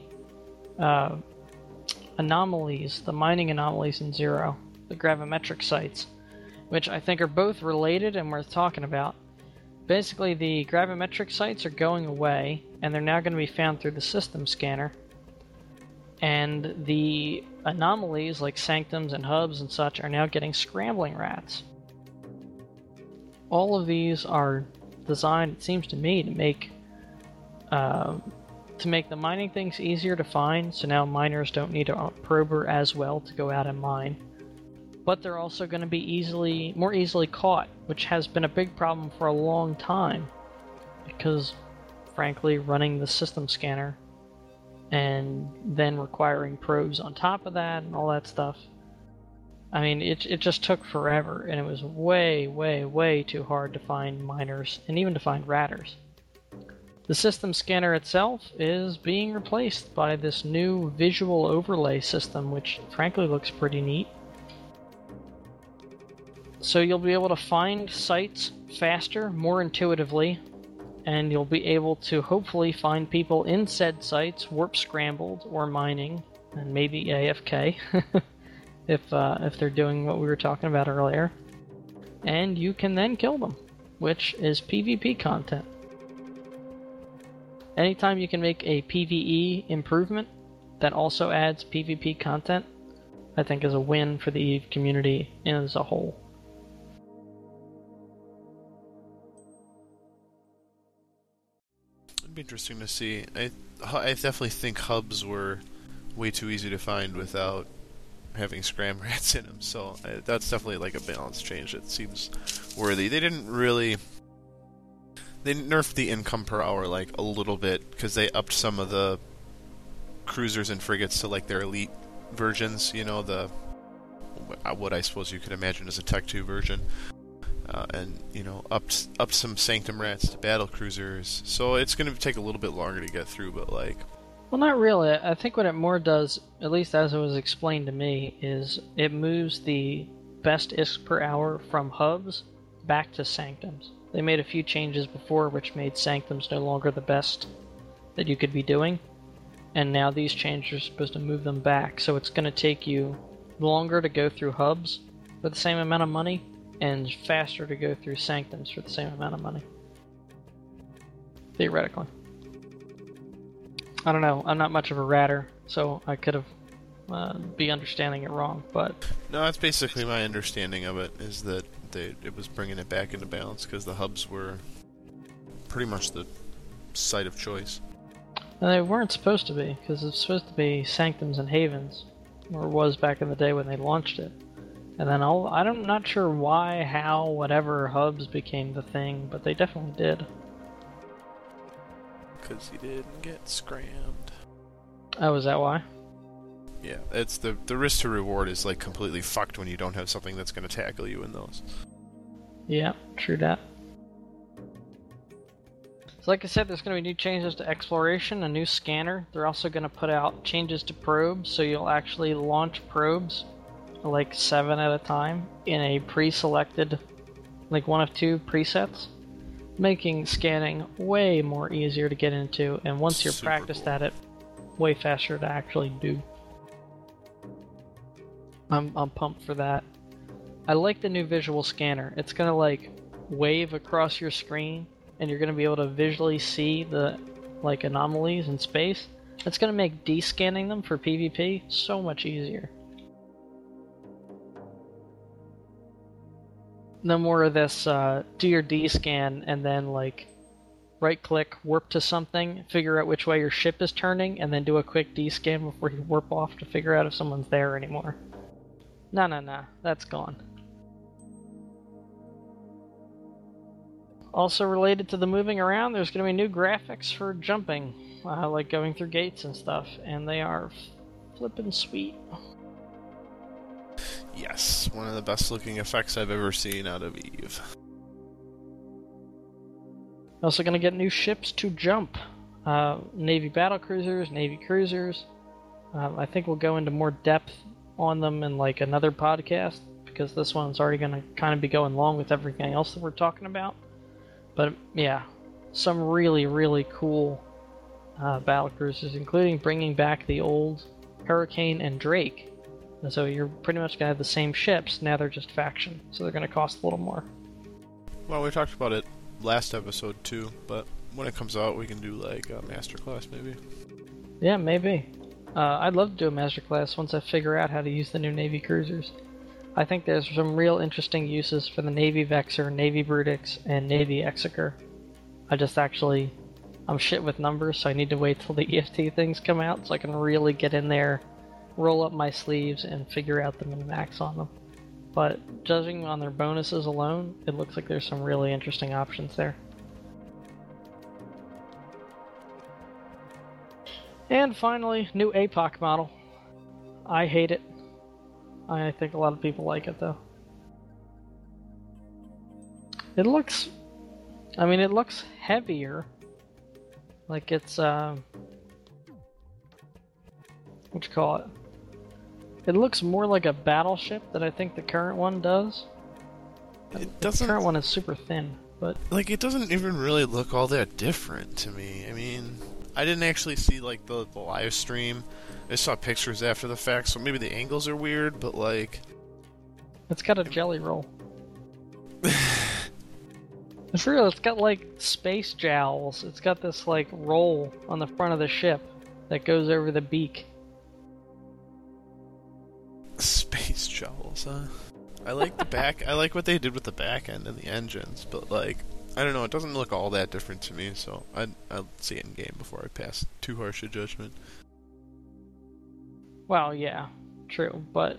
anomalies, the mining anomalies in Zero, the gravimetric sites, which I think are both related and worth talking about. Basically, the gravimetric sites are going away, and they're now going to be found through the system scanner. And the anomalies, like sanctums and hubs and such, are now getting scrambling rats. All of these are designed, it seems to me, to make the mining things easier to find, so now miners don't need a prober as well to go out and mine. But they're also going to be more easily caught, which has been a big problem for a long time, because, frankly, running the system scanner and then requiring probes on top of that and all that stuff, it just took forever, and it was way, way, way too hard to find miners, and even to find ratters. The system scanner itself is being replaced by this new visual overlay system, which frankly looks pretty neat. So you'll be able to find sites faster, more intuitively, and you'll be able to hopefully find people in said sites, warp scrambled or mining, and maybe AFK, if they're doing what we were talking about earlier. And you can then kill them, which is PvP content. Anytime you can make a PvE improvement that also adds PvP content, I think is a win for the EVE community as a whole. It'd be interesting to see. I definitely think hubs were way too easy to find without having scram rats in them, so that's definitely like a balance change that seems worthy. They nerfed the income per hour like a little bit, because they upped some of the cruisers and frigates to like their elite versions, the what I suppose you could imagine as a Tech 2 version. And upped some Sanctum rats to battle cruisers, so it's going to take a little bit longer to get through. But well, not really. I think what it more does, at least as it was explained to me, is it moves the best ISK per hour from hubs back to sanctums. They made a few changes before, which made sanctums no longer the best that you could be doing, and now these changes are supposed to move them back. So it's going to take you longer to go through hubs for the same amount of money, and faster to go through sanctums for the same amount of money. Theoretically. I don't know. I'm not much of a ratter, so I could have be understanding it wrong. But No, that's basically my understanding of it, is that it was bringing it back into balance because the hubs were pretty much the site of choice. and they weren't supposed to be, because it's supposed to be sanctums and havens, or was back in the day when they launched it. And then I'm not sure why, how, whatever hubs became the thing, but they definitely did. Because he didn't get scrammed. Oh, is that why? Yeah, it's the risk to reward is like completely fucked when you don't have something that's going to tackle you in those. Yeah, true that. So like I said, there's going to be new changes to exploration, a new scanner. They're also going to put out changes to probes, so you'll actually launch probes, like 7 at a time, in a pre-selected, like one of 2 presets, making scanning way more easier to get into, and once you're Super practiced cool. at it, way faster to actually do. I'm pumped for that. I like the new visual scanner. It's going to like wave across your screen, and you're going to be able to visually see the like anomalies in space. It's going to make descanning them for PvP so much easier. No more of this do your D-scan and then like right-click, warp to something, figure out which way your ship is turning, and then do a quick D-scan before you warp off to figure out if someone's there anymore. No, that's gone. Also related to the moving around, there's going to be new graphics for jumping, like going through gates and stuff, and they are flippin' sweet. Yes, one of the best looking effects I've ever seen out of Eve. Also going to get new ships to jump. Navy battlecruisers, Navy cruisers. I think we'll go into more depth on them in like another podcast, because this one's already going to kind of be going along with everything else that we're talking about. But yeah, some really, really cool battlecruisers, including bringing back the old Hurricane and Drake. And so you're pretty much going to have the same ships, now they're just faction, so they're going to cost a little more. Well, we talked about it last episode too, but when it comes out we can do like a masterclass maybe. Yeah, maybe. I'd love to do a masterclass once I figure out how to use the new Navy cruisers. I think there's some real interesting uses for the Navy Vexor, Navy Brutix, and Navy Exeter. I'm shit with numbers, so I need to wait till the EFT things come out so I can really get in there, roll up my sleeves, and figure out the min-max on them. But judging on their bonuses alone, it looks like there's some really interesting options there. And finally, new APOC model. I hate it. I think a lot of people like it though. It looks heavier. Like it's what you call it? It looks more like a battleship than I think the current one does. It The doesn't current one is super thin, but like it doesn't even really look all that different to me. I mean, I didn't actually see like the live stream. I saw pictures after the fact, so maybe the angles are weird, but like it's got a jelly roll. It's real, it's got like space jowls. It's got this like roll on the front of the ship that goes over the beak. space jowls, huh? I like the back. I like what they did with the back end and the engines, but like I don't know, it doesn't look all that different to me, so I'll see it in game before I pass too harsh a judgment. Well, yeah, true, but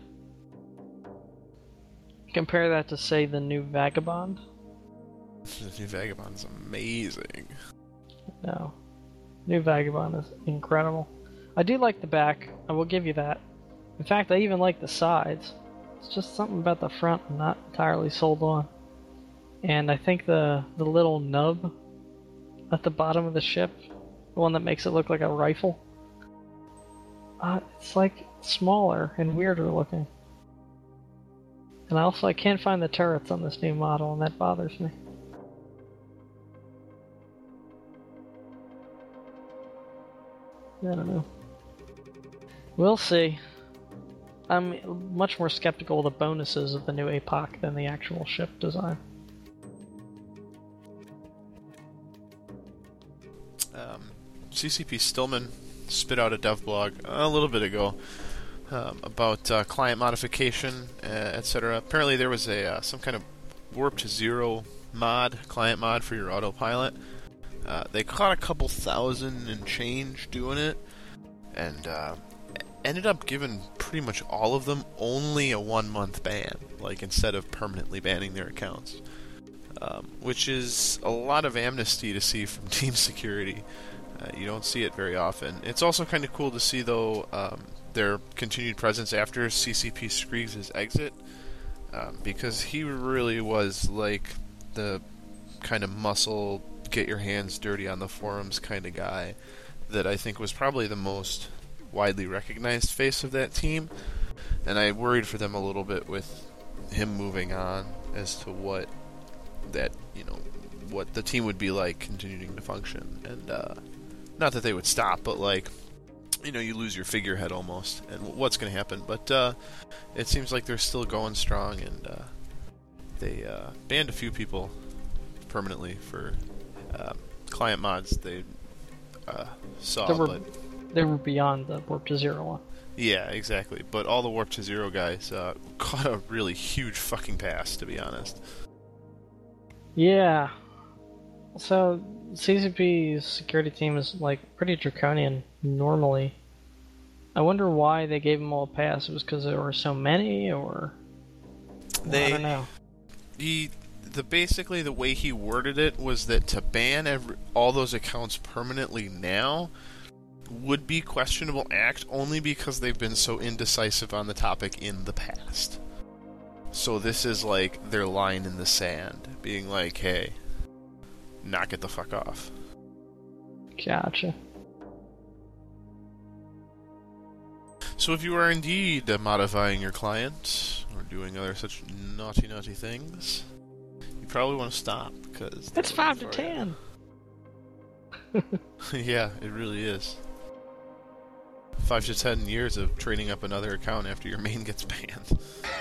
compare that to, say, the new Vagabond. The new Vagabond is amazing. No. New Vagabond is incredible. I do like the back, I will give you that. In fact, I even like the sides. It's just something about the front I'm not entirely sold on. And I think the little nub at the bottom of the ship, the one that makes it look like a rifle, it's like smaller and weirder looking. And I can't find the turrets on this new model, and that bothers me. I don't know. We'll see. I'm much more skeptical of the bonuses of the new APOC than the actual ship design. CCP Stillman spit out a dev blog a little bit ago about client modification, etc. Apparently there was a some kind of Warp to Zero client mod for your autopilot. They caught a couple thousand and change doing it, and ended up giving pretty much all of them only a 1-month ban, like instead of permanently banning their accounts, which is a lot of amnesty to see from team security. You don't see it very often. It's also kind of cool to see, though, their continued presence after CCP Screegs' exit, because he really was like the kind of muscle, get your hands dirty on the forums kind of guy that I think was probably the most widely recognized face of that team, and I worried for them a little bit with him moving on as to what that, what the team would be like continuing to function, and not that they would stop, but like, you lose your figurehead almost, and what's going to happen, but it seems like they're still going strong, and they banned a few people permanently for client mods they saw, they were beyond the Warp to Zero one. Yeah, exactly. But all the Warp to Zero guys caught a really huge fucking pass, to be honest. Yeah. So, CCP's security team is, pretty draconian normally. I wonder why they gave them all a pass. It was because there were so many, or... I don't know. Basically, the way he worded it was that to ban all those accounts permanently now would be questionable act only because they've been so indecisive on the topic in the past. So this is like their line in the sand, being like, hey, knock it the fuck off. Gotcha. So if you are indeed modifying your client or doing other such naughty things, you probably want to stop, because it's 5 to 10. Yeah, it really is. 5 to 10 years of training up another account after your main gets banned.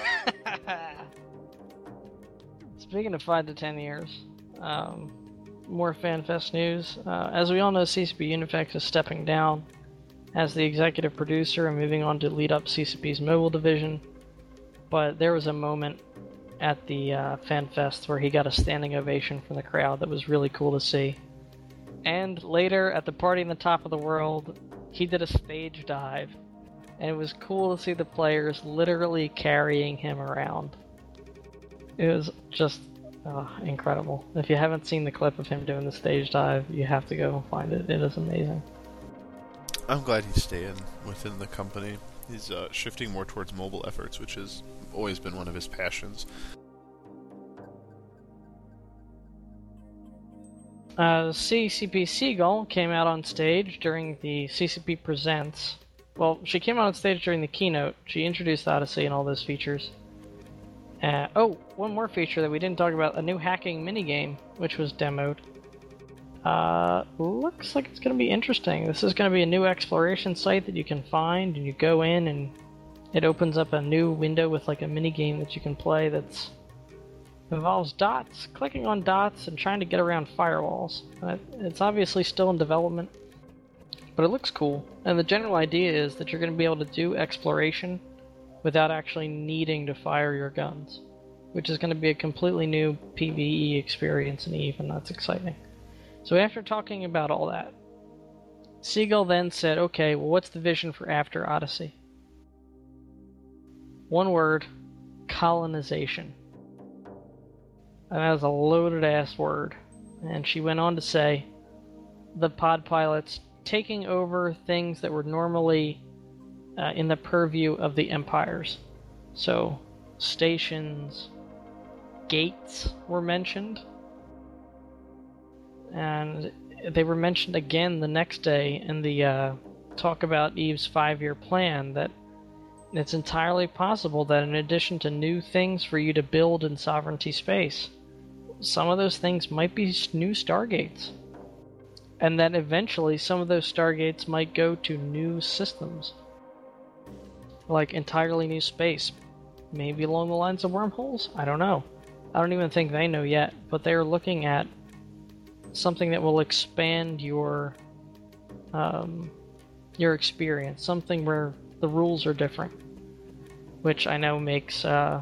Speaking of 5 to 10 years, more FanFest news. As we all know, CCP Unifex is stepping down as the executive producer and moving on to lead up CCP's mobile division. But there was a moment at the FanFest where he got a standing ovation from the crowd that was really cool to see. And later, at the party in the top of the world, he did a stage dive, and it was cool to see the players literally carrying him around. It was just incredible. If you haven't seen the clip of him doing the stage dive, you have to go find it. It is amazing. I'm glad he's staying within the company. He's shifting more towards mobile efforts, which has always been one of his passions. CCP Seagull came out on stage during the CCP Presents. Well, she came out on stage during the keynote. She introduced Odyssey and all those features. One more feature that we didn't talk about, a new hacking minigame, which was demoed. Looks like it's going to be interesting. This is going to be a new exploration site that you can find, and you go in and it opens up a new window with like a minigame that you can play that's involves dots, clicking on dots and trying to get around firewalls. It's obviously still in development, but it looks cool. And the general idea is that you're going to be able to do exploration without actually needing to fire your guns, which is going to be a completely new PvE experience in EVE, and that's exciting. So after talking about all that, Seagull then said, okay, well, what's the vision for after Odyssey? One word: colonization. And that is a loaded-ass word. And she went on to say, the pod pilots taking over things that were normally in the purview of the empires. So, stations, gates were mentioned. And they were mentioned again the next day in the talk about EVE's 5-year plan, that it's entirely possible that in addition to new things for you to build in Sovereignty space, some of those things might be new Stargates. And that eventually some of those Stargates might go to new systems. Like entirely new space. Maybe along the lines of wormholes? I don't know. I don't even think they know yet, but they're looking at something that will expand your your experience, something where the rules are different, which I know makes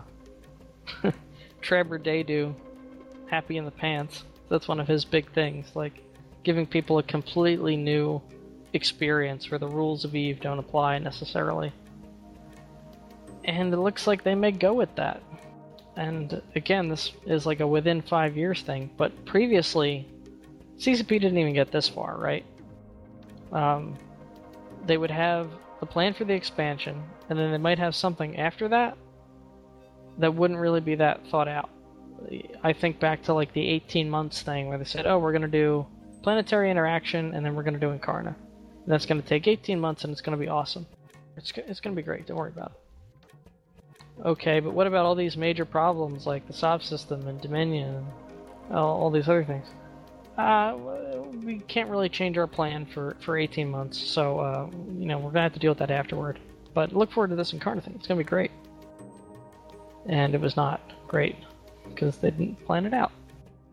Trevor Daydu happy in the pants. That's one of his big things, like giving people a completely new experience where the rules of EVE don't apply necessarily. And it looks like they may go with that. And again, this is like a within 5 years thing, but previously, CCP didn't even get this far, right? They would have the plan for the expansion, and then they might have something after that that wouldn't really be that thought out. I think back to like the 18 months thing where they said, oh, we're going to do planetary interaction, and then we're going to do Incarna. And that's going to take 18 months, and it's going to be awesome. It's going to be great, don't worry about it. Okay, but what about all these major problems like the SOV system and Dominion and all these other things? We can't really change our plan for 18 months, so, we're going to have to deal with that afterward. But look forward to this Incarna thing. It's going to be great. And it was not great, because they didn't plan it out.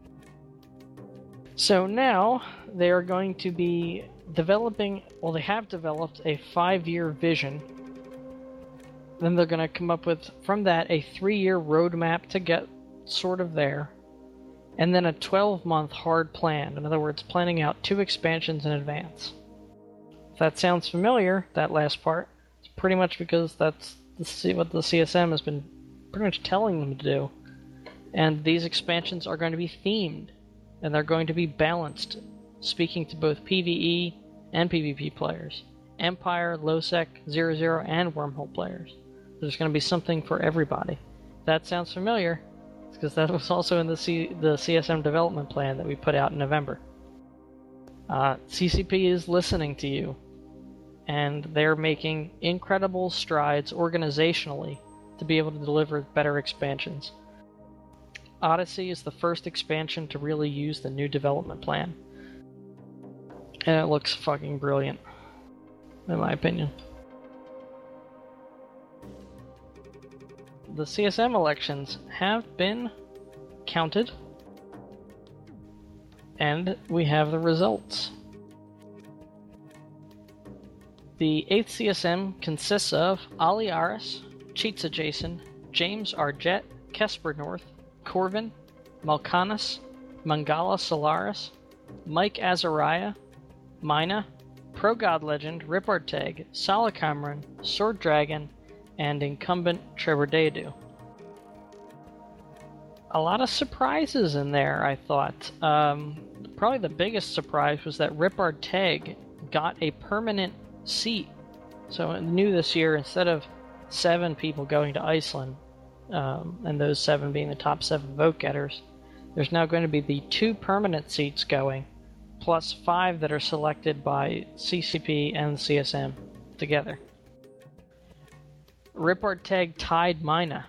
So now, they are going to be developing, well, they have developed a 5-year vision. Then they're going to come up with, from that, a 3-year roadmap to get sort of there. And then a 12-month hard plan. In other words, planning out 2 expansions in advance. If that sounds familiar, that last part, it's pretty much because that's what the CSM has been pretty much telling them to do. And these expansions are going to be themed. And they're going to be balanced, speaking to both PvE and PvP players. Empire, Lowsec, 00, and Wormhole players. There's going to be something for everybody. If that sounds familiar, it's because that was also in the CSM development plan that we put out in November. CCP is listening to you, and they're making incredible strides organizationally to be able to deliver better expansions. Odyssey is the first expansion to really use the new development plan. And it looks fucking brilliant, in my opinion. The CSM elections have been counted, and we have the results. The 8th CSM consists of Ali Aris, Cheetza Jason, James Arjet, Kesper North, Corvin, Malkanis, Mangala Solaris, Mike Azariah, Mina, Pro God Legend, Ripard Tag, Sala Cameron, Sword Dragon, and incumbent Trevor Daydu. A lot of surprises in there, I thought. Probably the biggest surprise was that Ripard Tag got a permanent seat. So new this year, instead of 7 people going to Iceland, and those 7 being the top 7 vote getters, there's now going to be the 2 permanent seats going, plus 5 that are selected by CCP and CSM together. Ripard Tag tied Mina,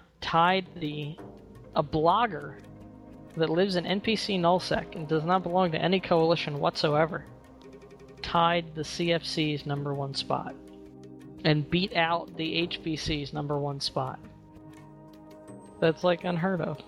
a blogger that lives in NPC Nullsec and does not belong to any coalition whatsoever, tied the CFC's #1 spot, and beat out the HBC's #1 spot. That's like unheard of.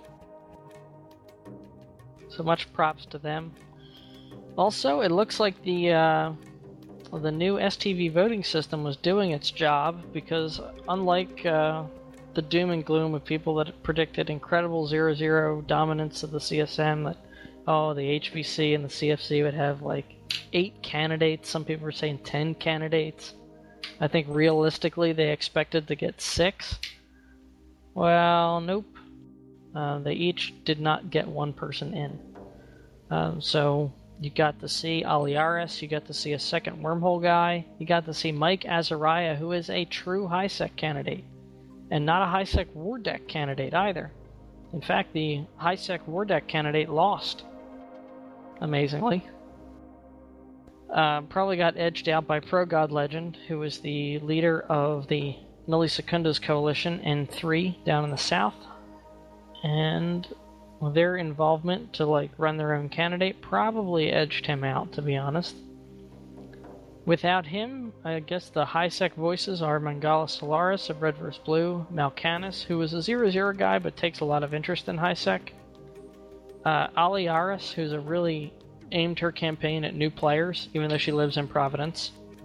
So much props to them. Also, it looks like the new STV voting system was doing its job, because unlike the doom and gloom of people that predicted incredible 0-0 dominance of the CSM, that the HBC and the CFC would have like 8 candidates, some people were saying 10 candidates. I think realistically they expected to get 6. Well, nope. They each did not get 1 person in. So you got to see Aliaris, you got to see a second Wormhole guy, you got to see Mike Azariah, who is a true HiSec candidate, and not a HiSec War Deck candidate either. In fact, the HiSec War Deck candidate lost, amazingly. Probably got edged out by Pro God Legend, who was the leader of the Millisecundas Coalition in 3 down in the south. And their involvement to run their own candidate probably edged him out, to be honest. Without him, I guess the HiSec voices are Mangala Solaris of Red vs. Blue, Malkanis, who is a 0-0 guy but takes a lot of interest in HiSec, Ali Aris, who's really aimed her campaign at new players, even though she lives in Providence,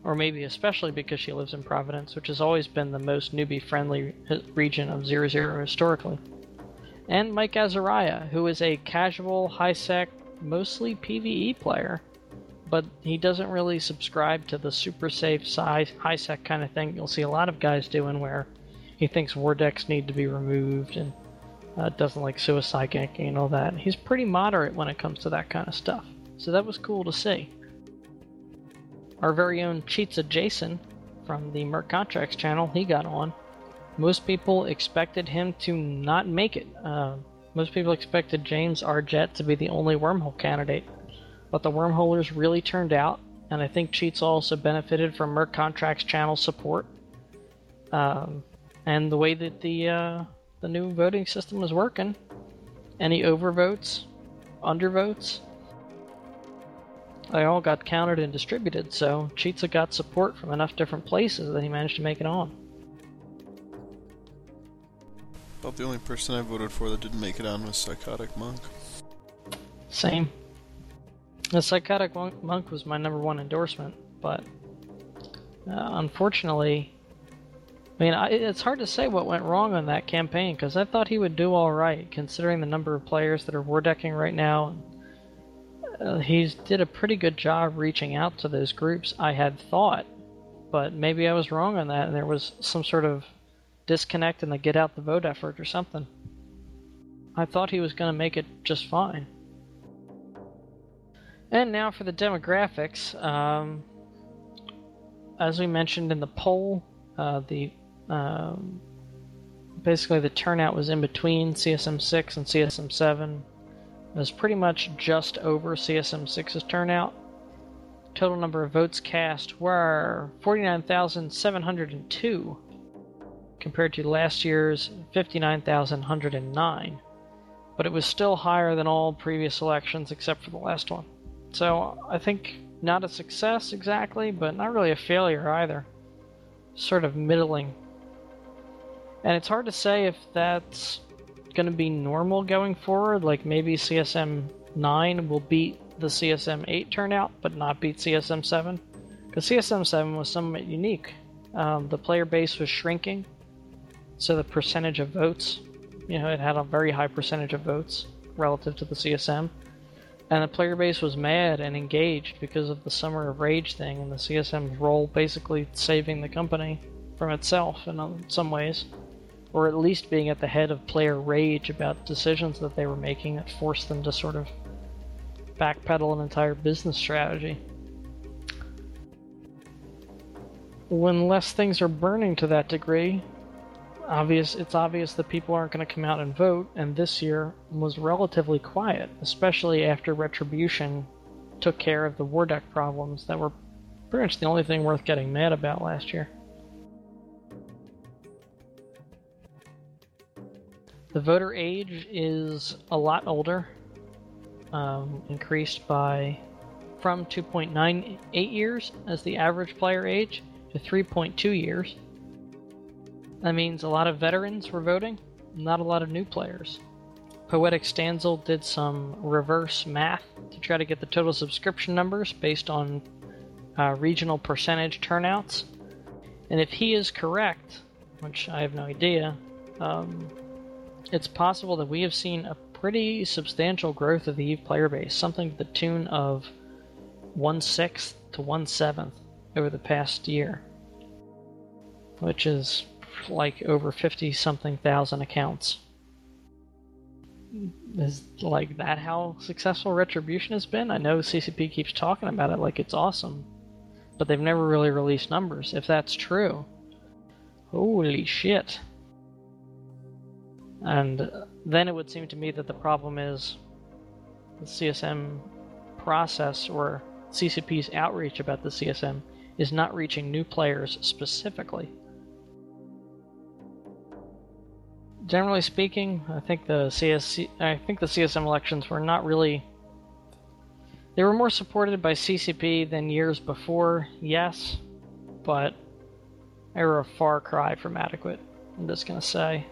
or maybe especially because she lives in Providence, which has always been the most newbie-friendly region of 0-0 historically. And Mike Azariah, who is a casual, high-sec, mostly PvE player, but he doesn't really subscribe to the super safe, high-sec kind of thing you'll see a lot of guys doing, where he thinks war decks need to be removed and doesn't like suicide ganking and all that. He's pretty moderate when it comes to that kind of stuff, so that was cool to see. Our very own Cheetsa Jason from the Merc Contracts channel, he got on. Most people expected him to not make it. Most people expected James Argett to be the only wormhole candidate, but the wormholers really turned out, and I think Cheetsa also benefited from Merc Contracts channel support, and the way that the new voting system is working. Any overvotes, undervotes, they all got counted and distributed, so Cheetsa got support from enough different places that he managed to make it on. About the only person I voted for that didn't make it on was Psychotic Monk. Same. The Psychotic Monk was my number one endorsement, but unfortunately, I mean, it's hard to say what went wrong on that campaign, because I thought he would do alright, considering the number of players that are war decking right now. He did a pretty good job reaching out to those groups, I had thought, but maybe I was wrong on that, and there was some sort of disconnect in the get out the vote effort or something. I thought he was going to make it just fine. And now for the demographics. As we mentioned in the poll, basically the turnout was in between CSM 6 and CSM 7. It was pretty much just over CSM 6's turnout. Total number of votes cast were 49,702 compared to last year's 59,109. But it was still higher than all previous elections except for the last one. So I think not a success exactly, but not really a failure either. Sort of middling. And it's hard to say if that's going to be normal going forward, like maybe CSM 9 will beat the CSM 8 turnout, but not beat CSM 7. Because CSM 7 was somewhat unique. The player base was shrinking, so the percentage of votes, it had a very high percentage of votes relative to the CSM. And the player base was mad and engaged because of the Summer of Rage thing and the CSM's role basically saving the company from itself in some ways. Or at least being at the head of player rage about decisions that they were making that forced them to sort of backpedal an entire business strategy. When less things are burning to that degree, it's obvious that people aren't going to come out and vote, and this year was relatively quiet, especially after Retribution took care of the war deck problems that were pretty much the only thing worth getting mad about last year. The voter age is a lot older, increased from 2.98 years as the average player age to 3.2 years. That means a lot of veterans were voting, not a lot of new players. Poetic Stanzel did some reverse math to try to get the total subscription numbers based on regional percentage turnouts. And if he is correct, which I have no idea, it's possible that we have seen a pretty substantial growth of the EVE player base, something to the tune of 1/6 to 1/7 over the past year, which is like over 50-something thousand accounts. Is like that how successful Retribution has been? I know CCP keeps talking about it like it's awesome, but they've never really released numbers. If that's true, holy shit. And then it would seem to me that the problem is the CSM process, or CCP's outreach about the CSM, is not reaching new players specifically. Generally speaking, I think the CSM elections were not really... They were more supported by CCP than years before, yes, but they were a far cry from adequate, I'm just going to say.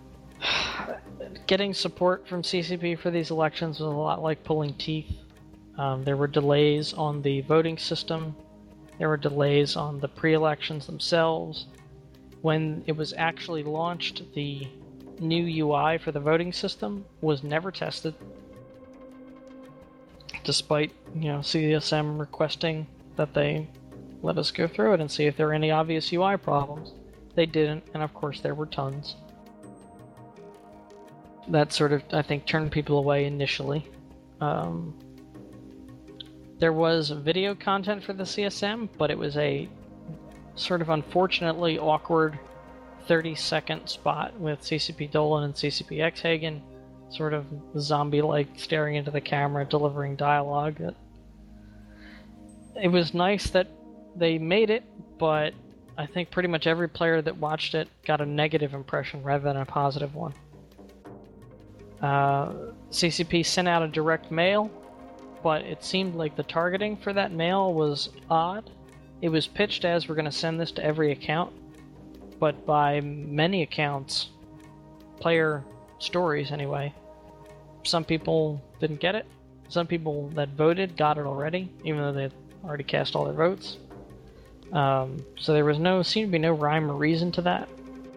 Getting support from CCP for these elections was a lot like pulling teeth. There were delays on the voting system. There were delays on the pre-elections themselves. When it was actually launched, the new UI for the voting system was never tested, despite, CSM requesting that they let us go through it and see if there were any obvious UI problems. They didn't, and of course there were tons. That sort of, I think, turned people away initially. There was video content for the CSM, but it was a sort of unfortunately awkward 30-second spot with CCP Dolan and CCP X-Hagen, sort of zombie-like, staring into the camera, delivering dialogue. It was nice that they made it, but I think pretty much every player that watched it got a negative impression rather than a positive one. CCP sent out a direct mail, but it seemed like the targeting for that mail was odd. It was pitched as, we're going to send this to every account, but by many accounts, player stories anyway, some people didn't get it. Some people that voted got it already, even though they had already cast all their votes. So there was seemed to be no rhyme or reason to that.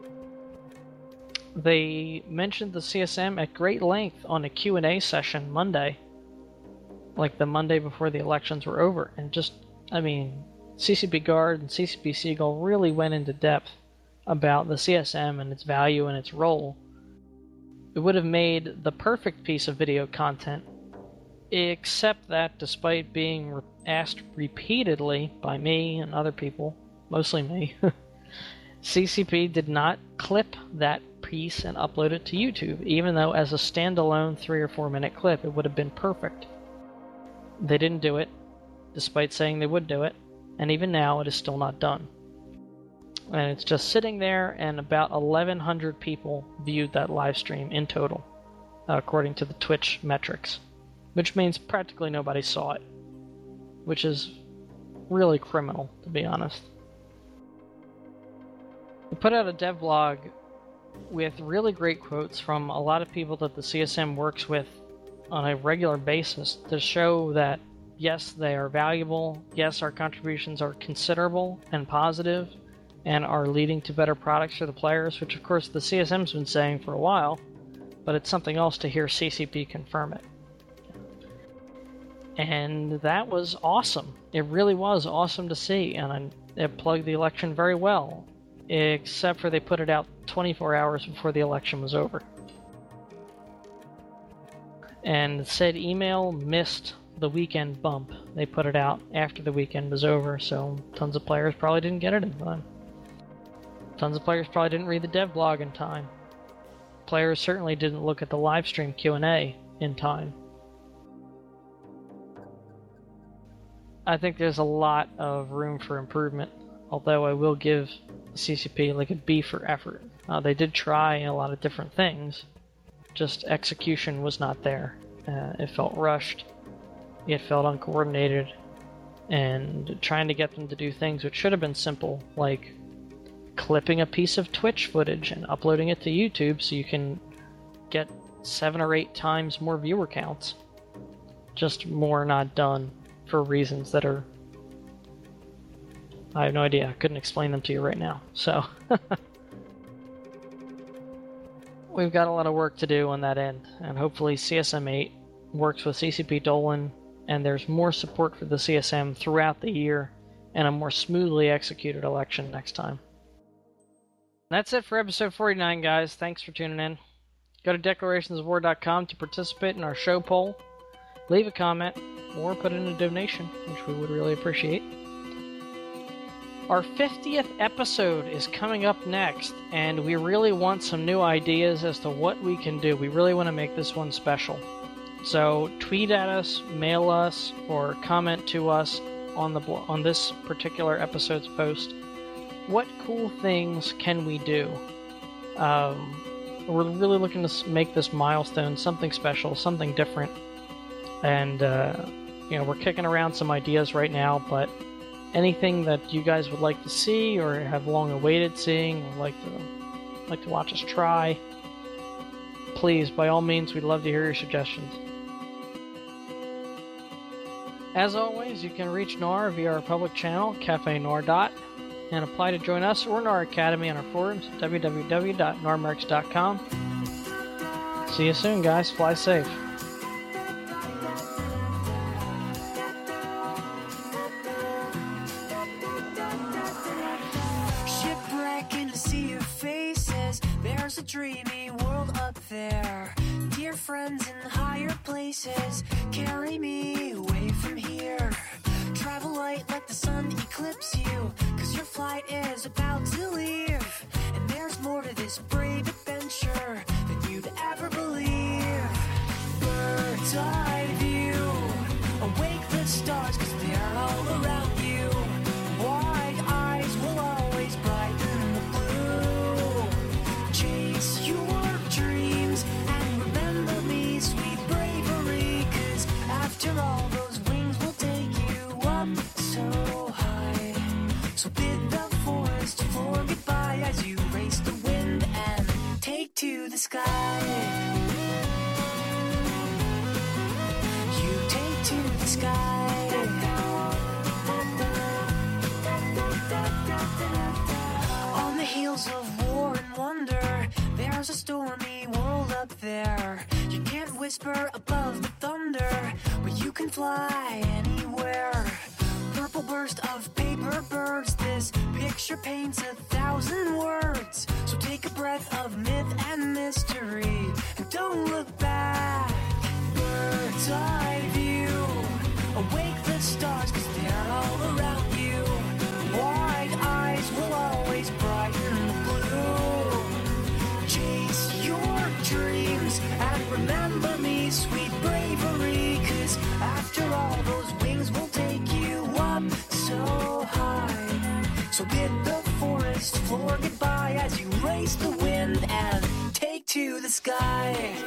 They mentioned the CSM at great length on a Q&A session Monday, like the Monday before the elections were over, and CCP Guard and CCP Seagull really went into depth about the CSM and its value and its role. It would have made the perfect piece of video content, except that despite being asked repeatedly by me and other people, mostly me, CCP did not clip that piece and upload it to YouTube, even though as a standalone 3 or 4 minute clip it would have been perfect. They didn't do it, despite saying they would do it, and even now it is still not done. And it's just sitting there, and about 1,100 people viewed that live stream in total, according to the Twitch metrics, which means practically nobody saw it, which is really criminal, to be honest. We put out a devlog with really great quotes from a lot of people that the CSM works with on a regular basis to show that, yes, they are valuable, yes, our contributions are considerable and positive, and are leading to better products for the players, which of course the CSM's been saying for a while, but it's something else to hear CCP confirm it. And that was awesome. It really was awesome to see, and it plugged the election very well, except for they put it out 24 hours before the election was over. And said email missed the weekend bump. They put it out after the weekend was over, so tons of players probably didn't get it in time. Tons of players probably didn't read the devlog in time. Players certainly didn't look at the livestream Q&A in time. I think there's a lot of room for improvement, although I will give CCP like a B for effort. They did try a lot of different things, just execution was not there. It felt rushed, it felt uncoordinated, and trying to get them to do things which should have been simple, like clipping a piece of Twitch footage and uploading it to YouTube so you can get 7 or 8 times more viewer counts. Just more not done for reasons that are... I have no idea. I couldn't explain them to you right now. So, we've got a lot of work to do on that end, and hopefully CSM 8 works with CCP Dolan, and there's more support for the CSM throughout the year, and a more smoothly executed election next time. That's it for episode 49, guys. Thanks for tuning in. Go to declarationsofwar.com to participate in our show poll, leave a comment, or put in a donation, which we would really appreciate. Our 50th episode is coming up next, and we really want some new ideas as to what we can do. We really want to make this one special. So tweet at us, mail us, or comment to us on this particular episode's post. What cool things can we do? We're really looking to make this milestone something special, something different. And, we're kicking around some ideas right now, but anything that you guys would like to see or have long awaited seeing or like to watch us try, please, by all means, we'd love to hear your suggestions. As always, you can reach Noir via our public channel, Cafe Noir. And apply to join us or Noir Academy on our forums at www.noirmercs.com. See you soon, guys. Fly safe. Shipwreck in a sea of faces. There's a dreamy world up there. Dear friends in higher places, carry me away from here. Travel light, let the sun eclipse you, 'cause your flight is about to leave. And there's more to this brave adventure than you'd ever believe. Bird's eye view, awake the stars, 'cause they're all around you. Wide eyes will always brighten the blue. Chase your dreams and remember me, sweet bravery, 'cause after all, those wings will take you up so high. So bid the forest floor goodbye as you race the wind and take to the sky. You take to the sky. On the heels of war and wonder, there's a stormy world up there. You can't whisper above the thunder, but you can fly anywhere. Purple burst of paper birds, this picture paints 1,000 words. So take a breath of myth and mystery, and don't look back. Bird's eye view, awake the stars, 'cause they're all around you. Wide eyes will always brighten the blue. Chase your dreams and remember me, sweet bravery, 'cause after all, those wings will take you up so high. So bid the forest floor goodbye as you race the wind and take to the sky.